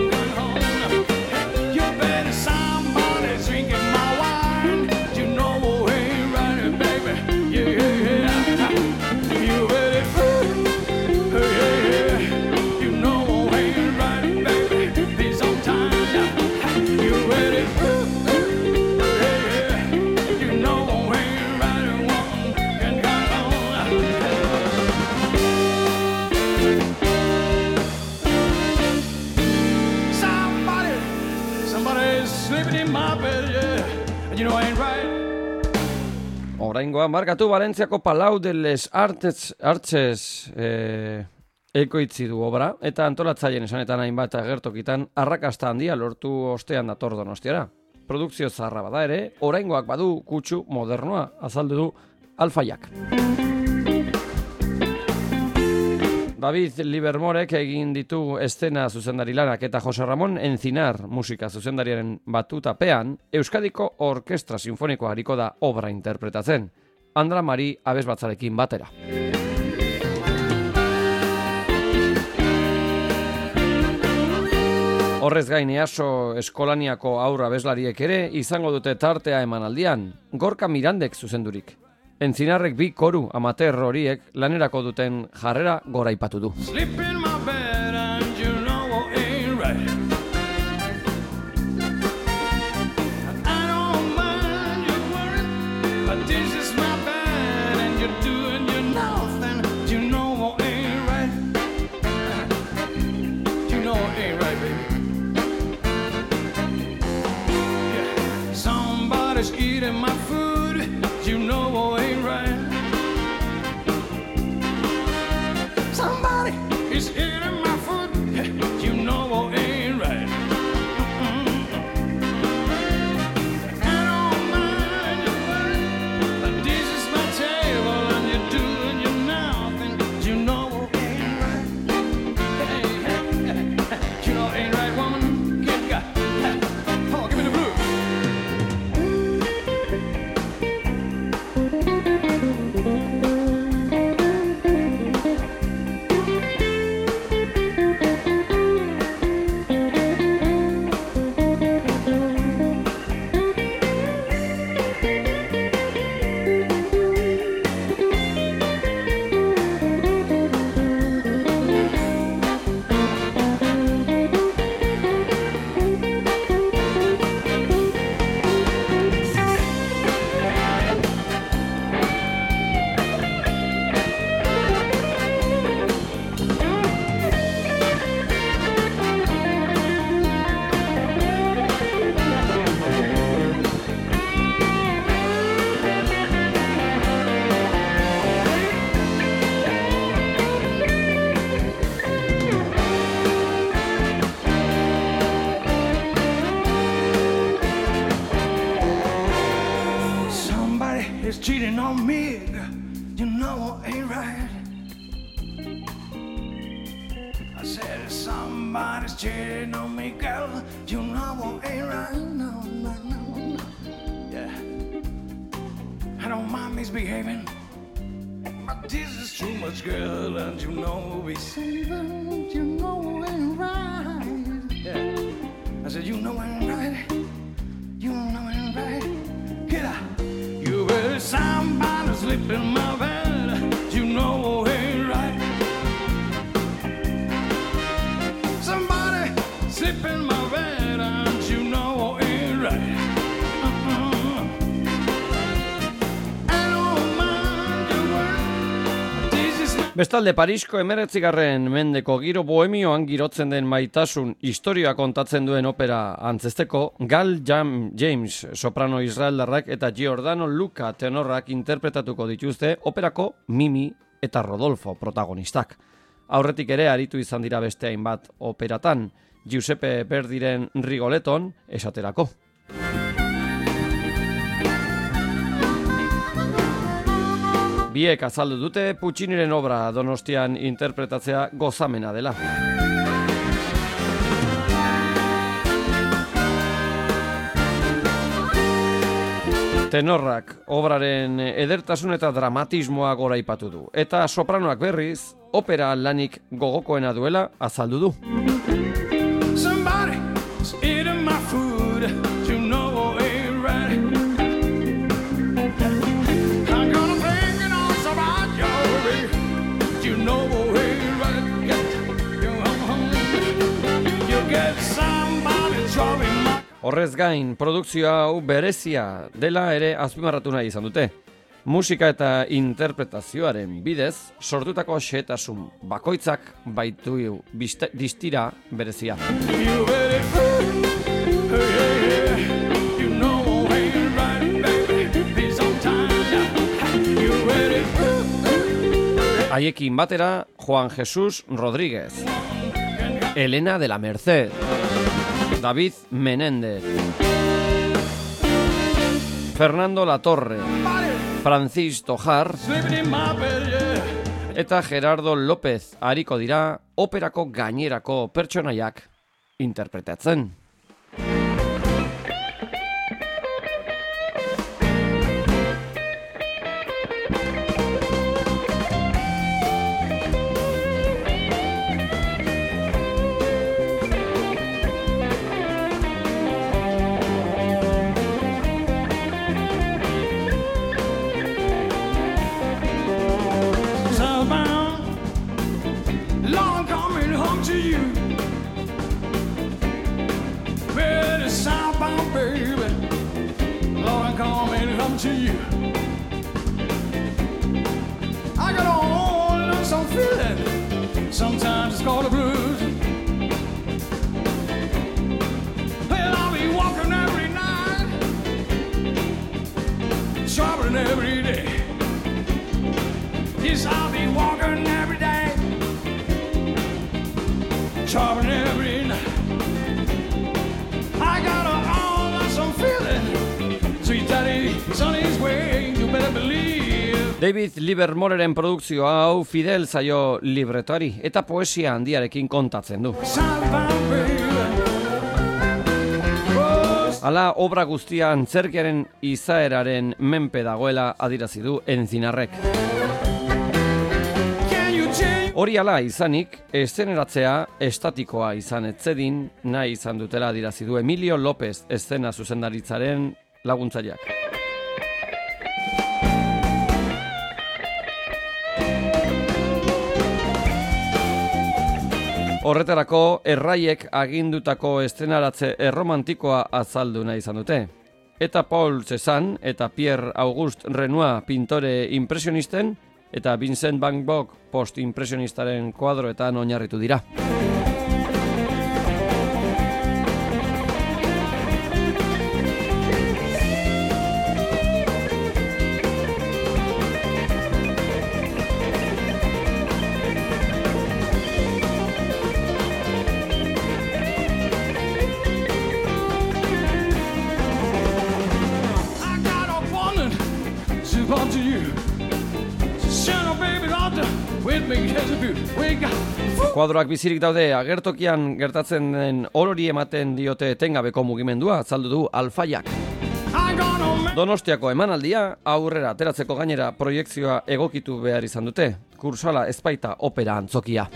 Oraingoan markatu Valentziako Palau de les Arts ekoitzi du obra, eta antolatzaileen esanetan hainbat agertokitan arrakasta handia lortu ostean dator Donostiara. Produkzio zaharra bada ere, oraingoak badu kutsu modernoa, azaldu du Alfaiak. David Livermorek egin ditu eszena zuzendari lanak eta Jose Ramon Encinar musika zuzendariaren batutapean Euskadiko Orkestra Sinfonikoa hariko da obra interpretatzen, Andra Mari abesbatzarekin batera. Horrez gain EASO eskolaniako haur abeslariek ere izango dute tartea emanaldian, Gorka Mirandek zuzendurik. Entzinarrek bi koru amateur horiek lanerako duten jarrera goraipatu du. Sleep in my bed and you know it ain't right. I don't mind you worrying, but this is my bed and you're doing your nothing. You know it ain't right. You know it ain't right, baby. Yeah. Somebody's eating my food. You know it ain't right. Somebody is eating my food. You know it ain't right. I don't mind you worrying, but this is my table and you're doing your nothing. You know it ain't right. You know it ain't right, woman. Get got. Come on, give me the blues. Is cheating on me, you know it ain't right. I said somebody's cheating on me, girl, you know it ain't right. No, no, no, no. Yeah, I don't mind misbehaving, but this is too much, girl, and you know we saving, you know it ain't right. Yeah, I said you know it ain't right, you know it ain't right. Get out. Somebody sleep in my bed, you know it ain't right. Somebody sleep in my bed, and you know it ain't right. I don't mind your word. This is my... Bestalde Parisko 19. mendeko giro bohemioan girotzen den maitasun historia kontatzen duen opera antzesteko, Gal James soprano israeldarrak eta Giordano Luca tenorrak interpretatuko dituzte operako Mimi eta Rodolfo protagonistak. Aurretik ere aritu izan dira beste hainbat operatan, Giuseppe Verdiren Rigoletton esaterako. Biek azaldu dute Pucciniren obra Donostian interpretatzea gozamena dela. Tenorrak obraren edertasun eta dramatismoa goraipatu du. Eta sopranoak berriz, opera lanik gogokoena duela azaldu du. Somebody's eating my food, you know it ain't right. I'm gonna bring it on about your way, you know it ain't right. You get somebody dropping my... Horrez gain, produkzio hau berezia dela ere azpimarratu nahi izan dute. Musika eta interpretazioaren bidez, sortutako xehetasun bakoitzak baitu distira berezia. Haiekin batera, Juan Jesús Rodríguez, Elena de la Merced, David Menéndez, Fernando Latorre, Francis Tojar eta Gerardo López ariko dira operako gainerako pertsonaiak interpretatzen. southbound baby. Lord, I'm coming up to you. I got all some feeling. Sometimes it's called the blues. Well, I'll be walking every night, shopping every day. Yes, I'll be walking every day, shopping every night. I got all some feeling. Sweet daddy, he's on his way. You better believe. David Livermoreren produkzio hau Fidel zaio libretoari eta poesia handiarekin kontatzen du. Southbound baby. Hala obra guztia antzerkiaren izaeraren menpe dagoela adirazi du Enzinarrek. Hori hala izanik, eszeneratzea estatikoa izan etzedin nahi izan dutela adirazi du Emilio López eszena zuzendaritzaren laguntzaileak. Horretarako, Erraiek agindutako eszenaratze erromantikoa azaldu nahi izan dute. Eta Paul Cézanne eta Pierre Auguste Renoir pintore impresionisten eta Vincent van Gogh post-impresionistaren kuadroetan oinarritu dira. Kuadroak bizirik daude, agertokian gertatzen den orori ematen diote etengabeko mugimendua, azaldu du Alfaiak. Donostiako emanaldia aurrera ateratzeko gainera proiekzioa egokitu behar izan dute. Kursala ez baita opera antzokia.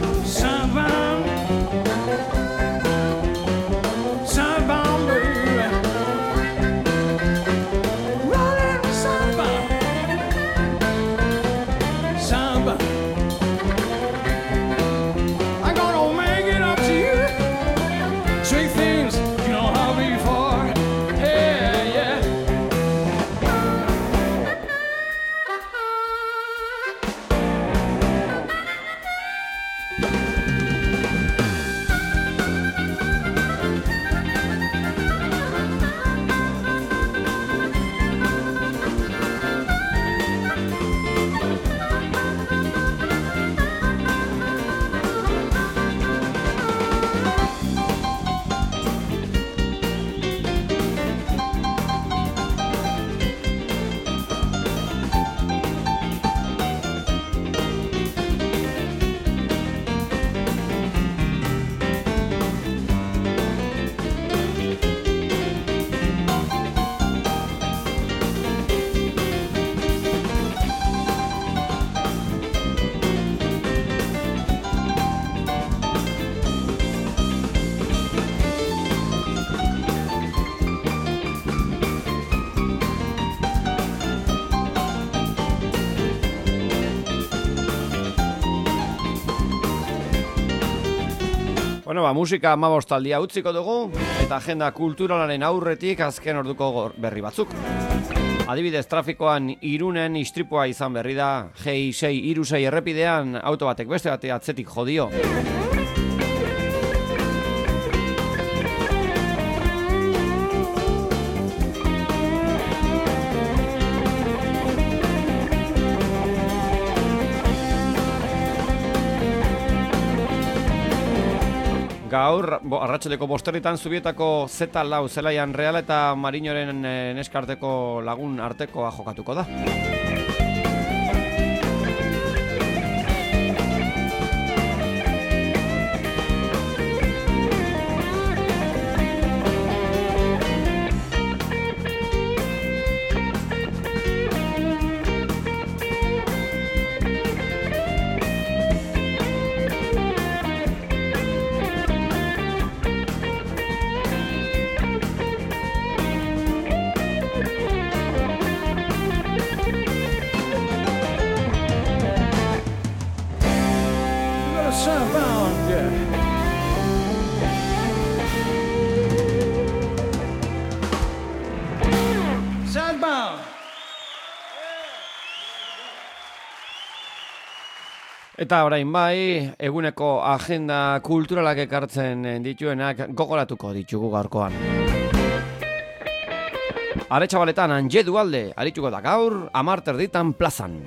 Bueno, musika 15 aldia utziko dugu, eta agenda kulturalaren aurretik azken orduko berri batzuk. Adibidez, trafikoan Irunen istripua izan berri da, G636 errepidean auto batek beste bate atzetik jodio. Gaur, arratsaldeko 5:00 Zubietako Z4 zelaian Real eta Marinoren neskarteko lagun artekoa jokatuko da. Eta orain bai, eguneko agenda kulturalak ekartzen dituenak gogoratuko ditugu gaurkoan. Aretxabaletan Anje Dualde arituko da gaur 10:30 plazan.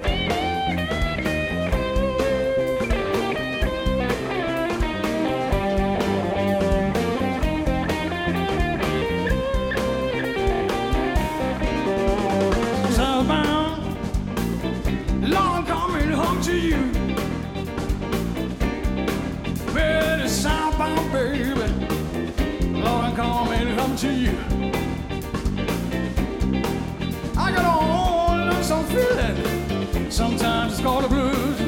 To you, I got on some feeling. Sometimes it's called the blues.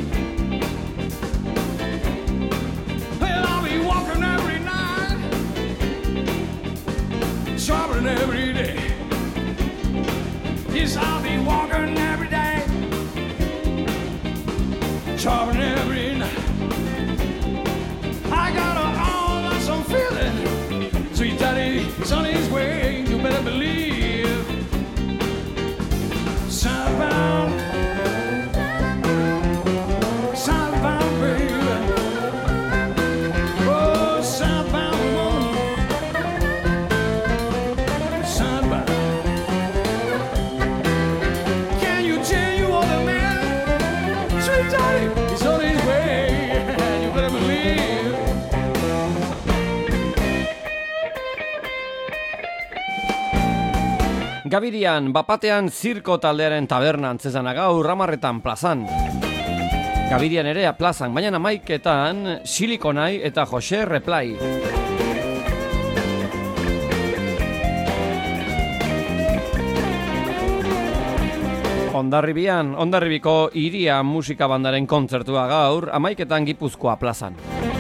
Well, I'll be walking every night, shopping every day. Yes, I'll be walking every day, shopping every night. I got on some feeling. Sweet daddy, Sonny's way, you better believe. Southbound, southbound, baby. Oh, southbound woman, southbound. Can you tell you all the man? Sweet daddy, he's on his way, you better believe. Gabirian, bapatean zirko taldearen taberna antzezana gaur 10:00 plazan. Gabirian ere plazan, baina 11:00 Silikonai eta Jose Replay. Hondarribian, Hondarribiko Iria musika bandaren kontzertua gaur 11:00 Gipuzkoa plazan.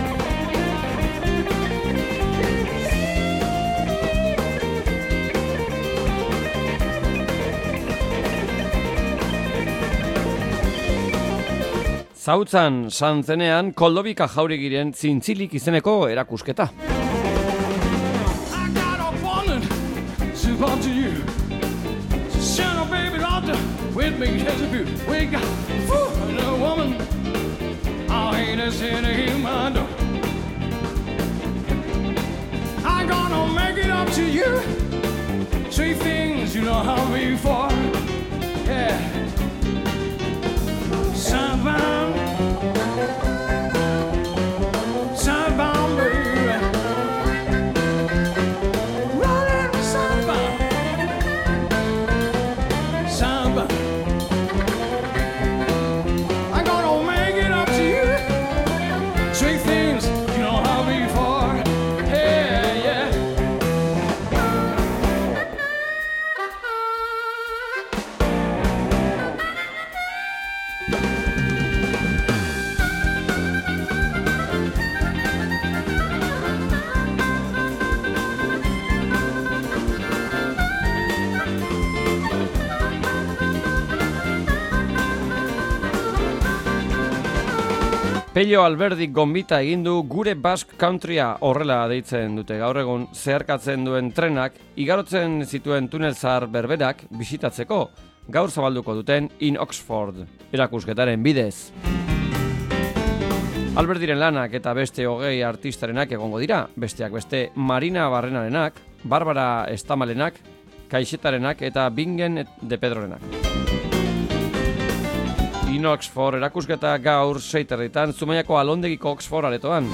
Zautzan, Santzenean, Koldobika Jauregiren Zintzilik izeneko erakusketa. Southbound, southbound, baby, running southbound, southbound. I'm gonna make it up to you. Three things you know how before. Yeah, yeah. Pello Alberdik gonbita egin du gure Basque Countrya horrela deitzen dute gaur egun zeharkatzen duen trenak igarotzen zituen tunel zahar berberak bisitatzeko gaur zabalduko duten In Oxford erakusketaren bidez. Alberdiren lanak eta beste 20 artistarenak egongo dira, besteak beste Marina Barrenarenak, Barbara Estamalenak, Kaixetarenak eta Bingen de Pedrorenak. In Oxford erakusketa gaur 6:30 Zumaiako Alondegiko Oxford aretoan.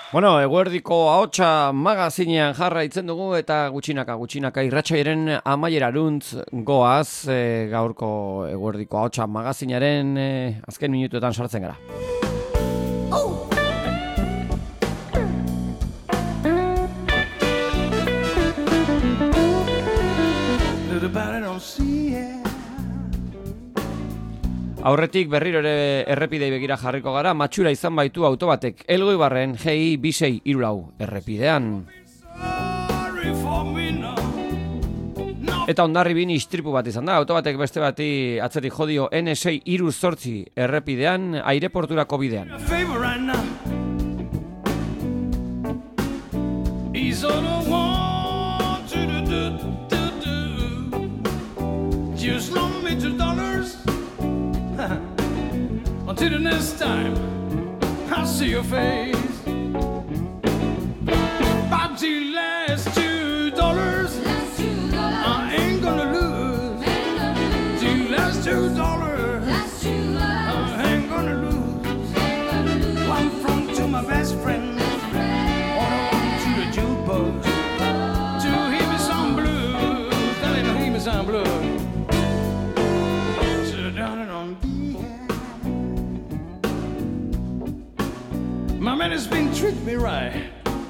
Bueno, eguerdiko ahotsa magazinean jarraitzen dugu eta gutxinaka irratsaiaren amaierarantz goaz, gaurko eguerdiko ahotsa magazinaren azken minutuetan sartzen gara. Aurretik berriro ere errepidei begira jarriko gara, matxura izan baitu auto batek Elgoibarren GI 2634 errepidean. Eta Hondarribin istripu bat izan da, auto batek beste bati atzetik jodio N638 errepidean, aireporturako bidean. Until the next time I see your face, about the last $2 I ain't gonna lose. The last $2 I ain't gonna lose. One front to my best friend, one to the jukebox to hear me some blues. Tell him to hear me some blues. Sit down and on my man has been treating me right.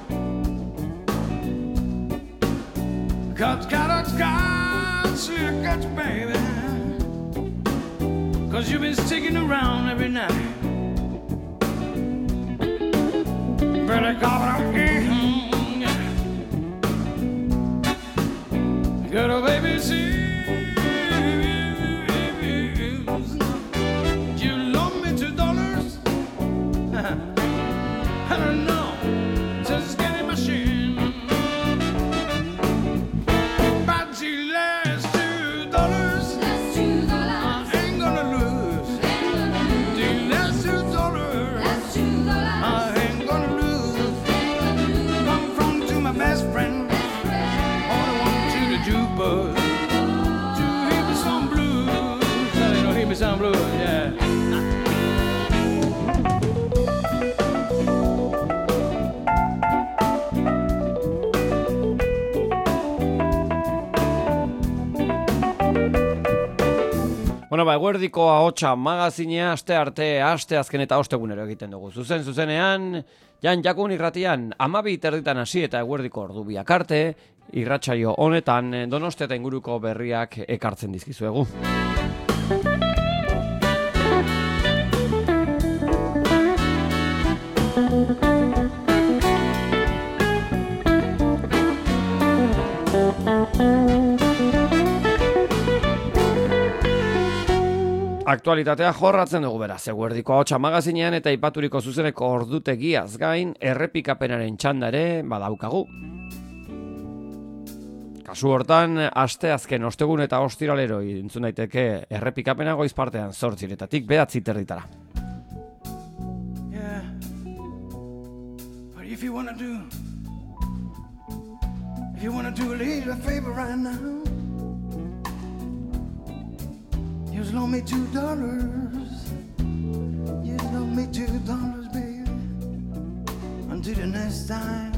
Got, sweet got, baby. 'Cause you've been sticking around every night. Better got a baby, see. You loan me $2? I don't know, just get a machine. But the last $2 I ain't gonna lose. The last $2 I ain't gonna lose. Come from to my best friend, all I want to the jukebox to hear me some blues. Now they don't hear me some blues, yeah. Bueno, eguerdiko ahotsa magazinea aste azken eta ostegunero egiten dugu. Zuzenean, Jakun irratian 12:30 hasi eta eguerdiko ordu biak arte, irratsaio honetan Donostia eta inguruko berriak ekartzen dizkizuegu. Aktualitatea jorratzen dugu beraz, eguerdiko ahotsa magazinean eta aipaturiko zuzeneko ordutegiaz gain errepikapenaren txanda ere badaukagu. Kasu hortan, asteazken ostegun eta ostiralero entzun daiteke errepikapena goiz partean 8:00 9:30. Yeah. But if you wanna do a little favor right now, just loan me $2. Just loan me $2, baby. Until the next time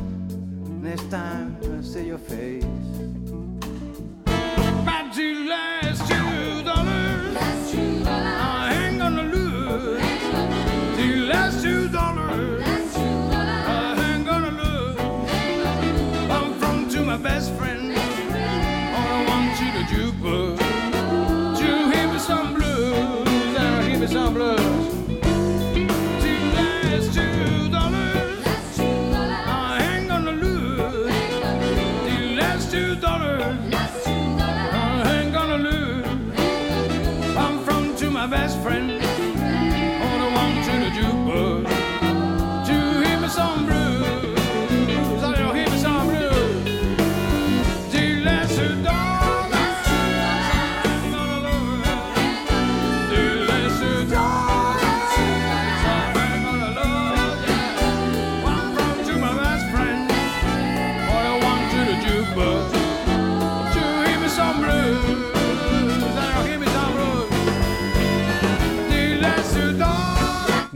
I see your face. But the last $2 I ain't gonna lose. The last $2 I ain't gonna lose. I'm from to my best friend, all I want you to jukebox. Some blues, hear me some blues. The last $2 I ain't gonna lose. The last $2 I ain't gonna lose.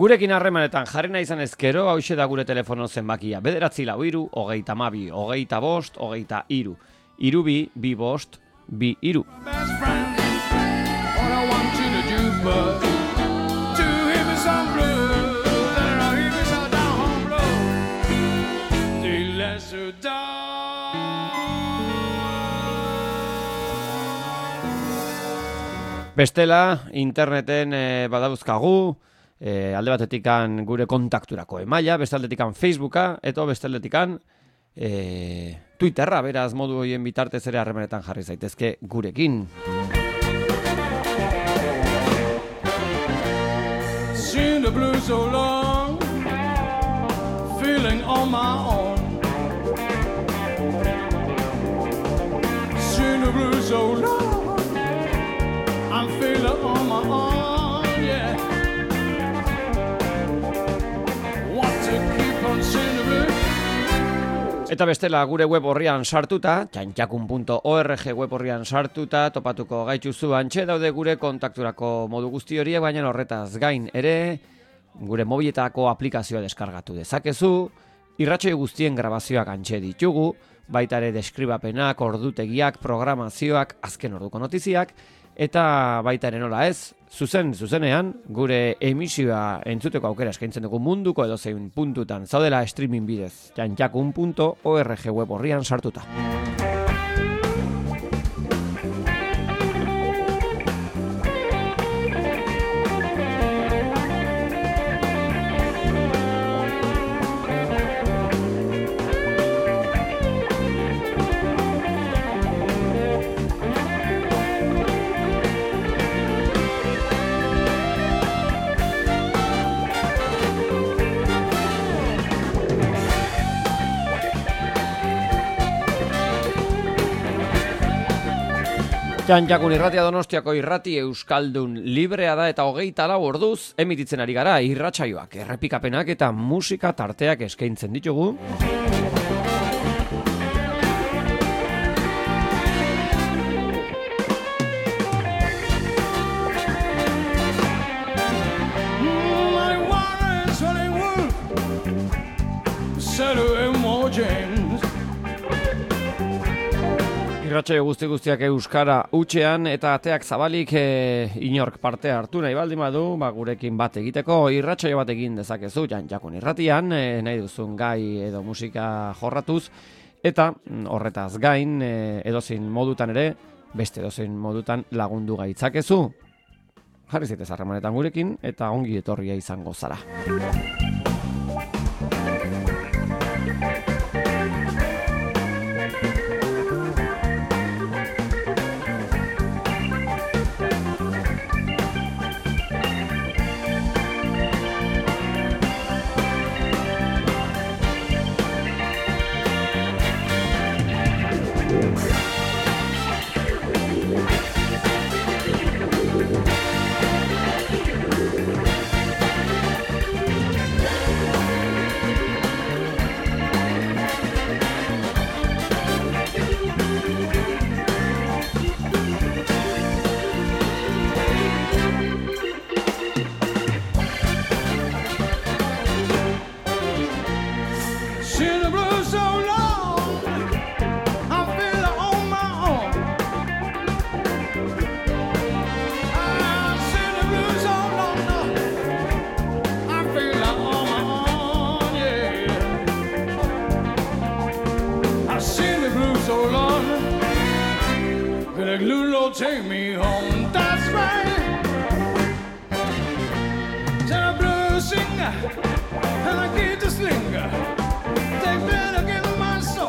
Gurekin harremanetan jarri nahi izan ezkero, hauxe da gure telefono zenbakia. 943 22 25 23. Irubi, 2 2 2 Best friend, all I want you to do but to hear me some blues, and I'll hear me some down home blues. The lesser dog. Bestela, interneten badauzkagu, alde batetikan gure kontakturako emaila, beste aldetikan Facebooka, eta beste aldetikan Twitterra, beraz modu horien bitartez ere harremanetan jarri zaitezke gurekin. Seen the blues so long, feeling on my own. Seen the blues so long, I'm feeling on my own, yeah. Want to keep on seeing the blues. Eta bestela gure web horrian sartuta, txantxakun.org web horrian sartuta, topatuko gaituzu antxe daude gure kontakturako modu guzti horiek, baina horretaz gain ere, gure mobiletako aplikazioa deskargatu dezakezu, irratsaio guztien grabazioak antxe ditugu, baita ere deskribapenak, ordutegiak, programazioak, azken orduko notiziak, eta baita ere nola ez, zuzenean, gure emisioa entzuteko aukera eskaintzen dugu munduko edozein puntutan zaudela streaming bidez, txantxakun.org web horrian sartuta. Txantxakun irratia Donostiako irrati euskaldun librea da eta 24 orduz emititzen ari gara irratsaioak, errepikapenak eta musika tarteak eskaintzen ditugu. Irratsaio guztiak euskara hutsean eta ateak zabalik inork parte hartu nahi baldin badu, gurekin bat egiteko irratsaio bat egin dezakezu Txantxakun irratian, nahi duzun gai edo musika jorratuz, eta horretaz gain edozein modutan ere, beste edozein modutan lagundu gaitzakezu. Jarri zaitez harremanetan gurekin eta ongi etorria izango zara. Take me home, that's right. Tell a blues singer, and I get to slinger. Take better give my soul.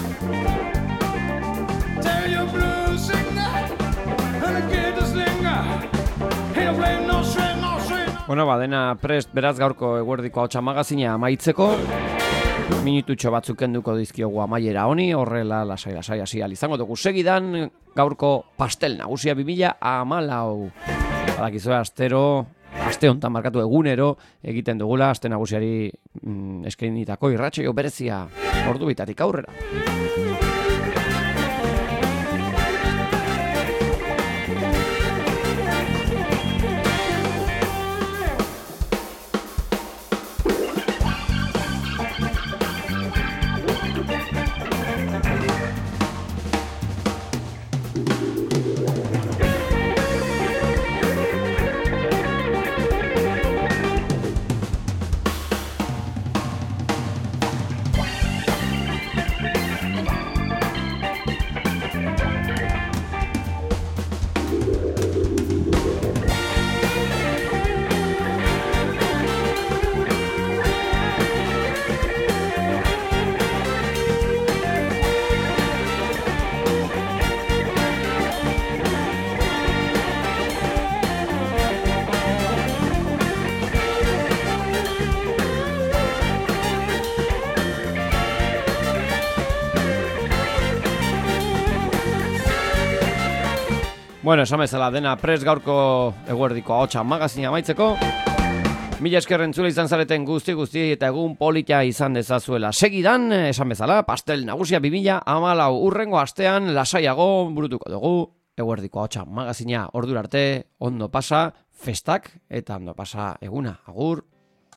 Tell your blues singer, and I get to slinger. He don't play no shred, no shred. Bueno, dena prest beraz gaurko eguerdiko ahotsa magazina amaitzeko. Minututxo batzuk kenduko dizkiogu amaiera honi, horrela lasai hasi izango dugu segidan gaurko pastel nagusia 2014. Badakizue astero, aste hontan markatu egunero egiten dugula aste nagusiari eskainitako irratsaio berezia ordu bitatik aurrera. Bueno, esan bezala dena prest gaurko eguerdiko ahotsa magazina amaitzeko. Mila esker entzule izan zareten guzti eta egun polita izan dezazuela. Segidan, esan bezala, pastel nagusia 2014 urrengo astean lasaiago burutuko dugu. Eguerdiko ahotsa magazina ordura arte, ondo pasa, festak eta ondo pasa eguna. Agur.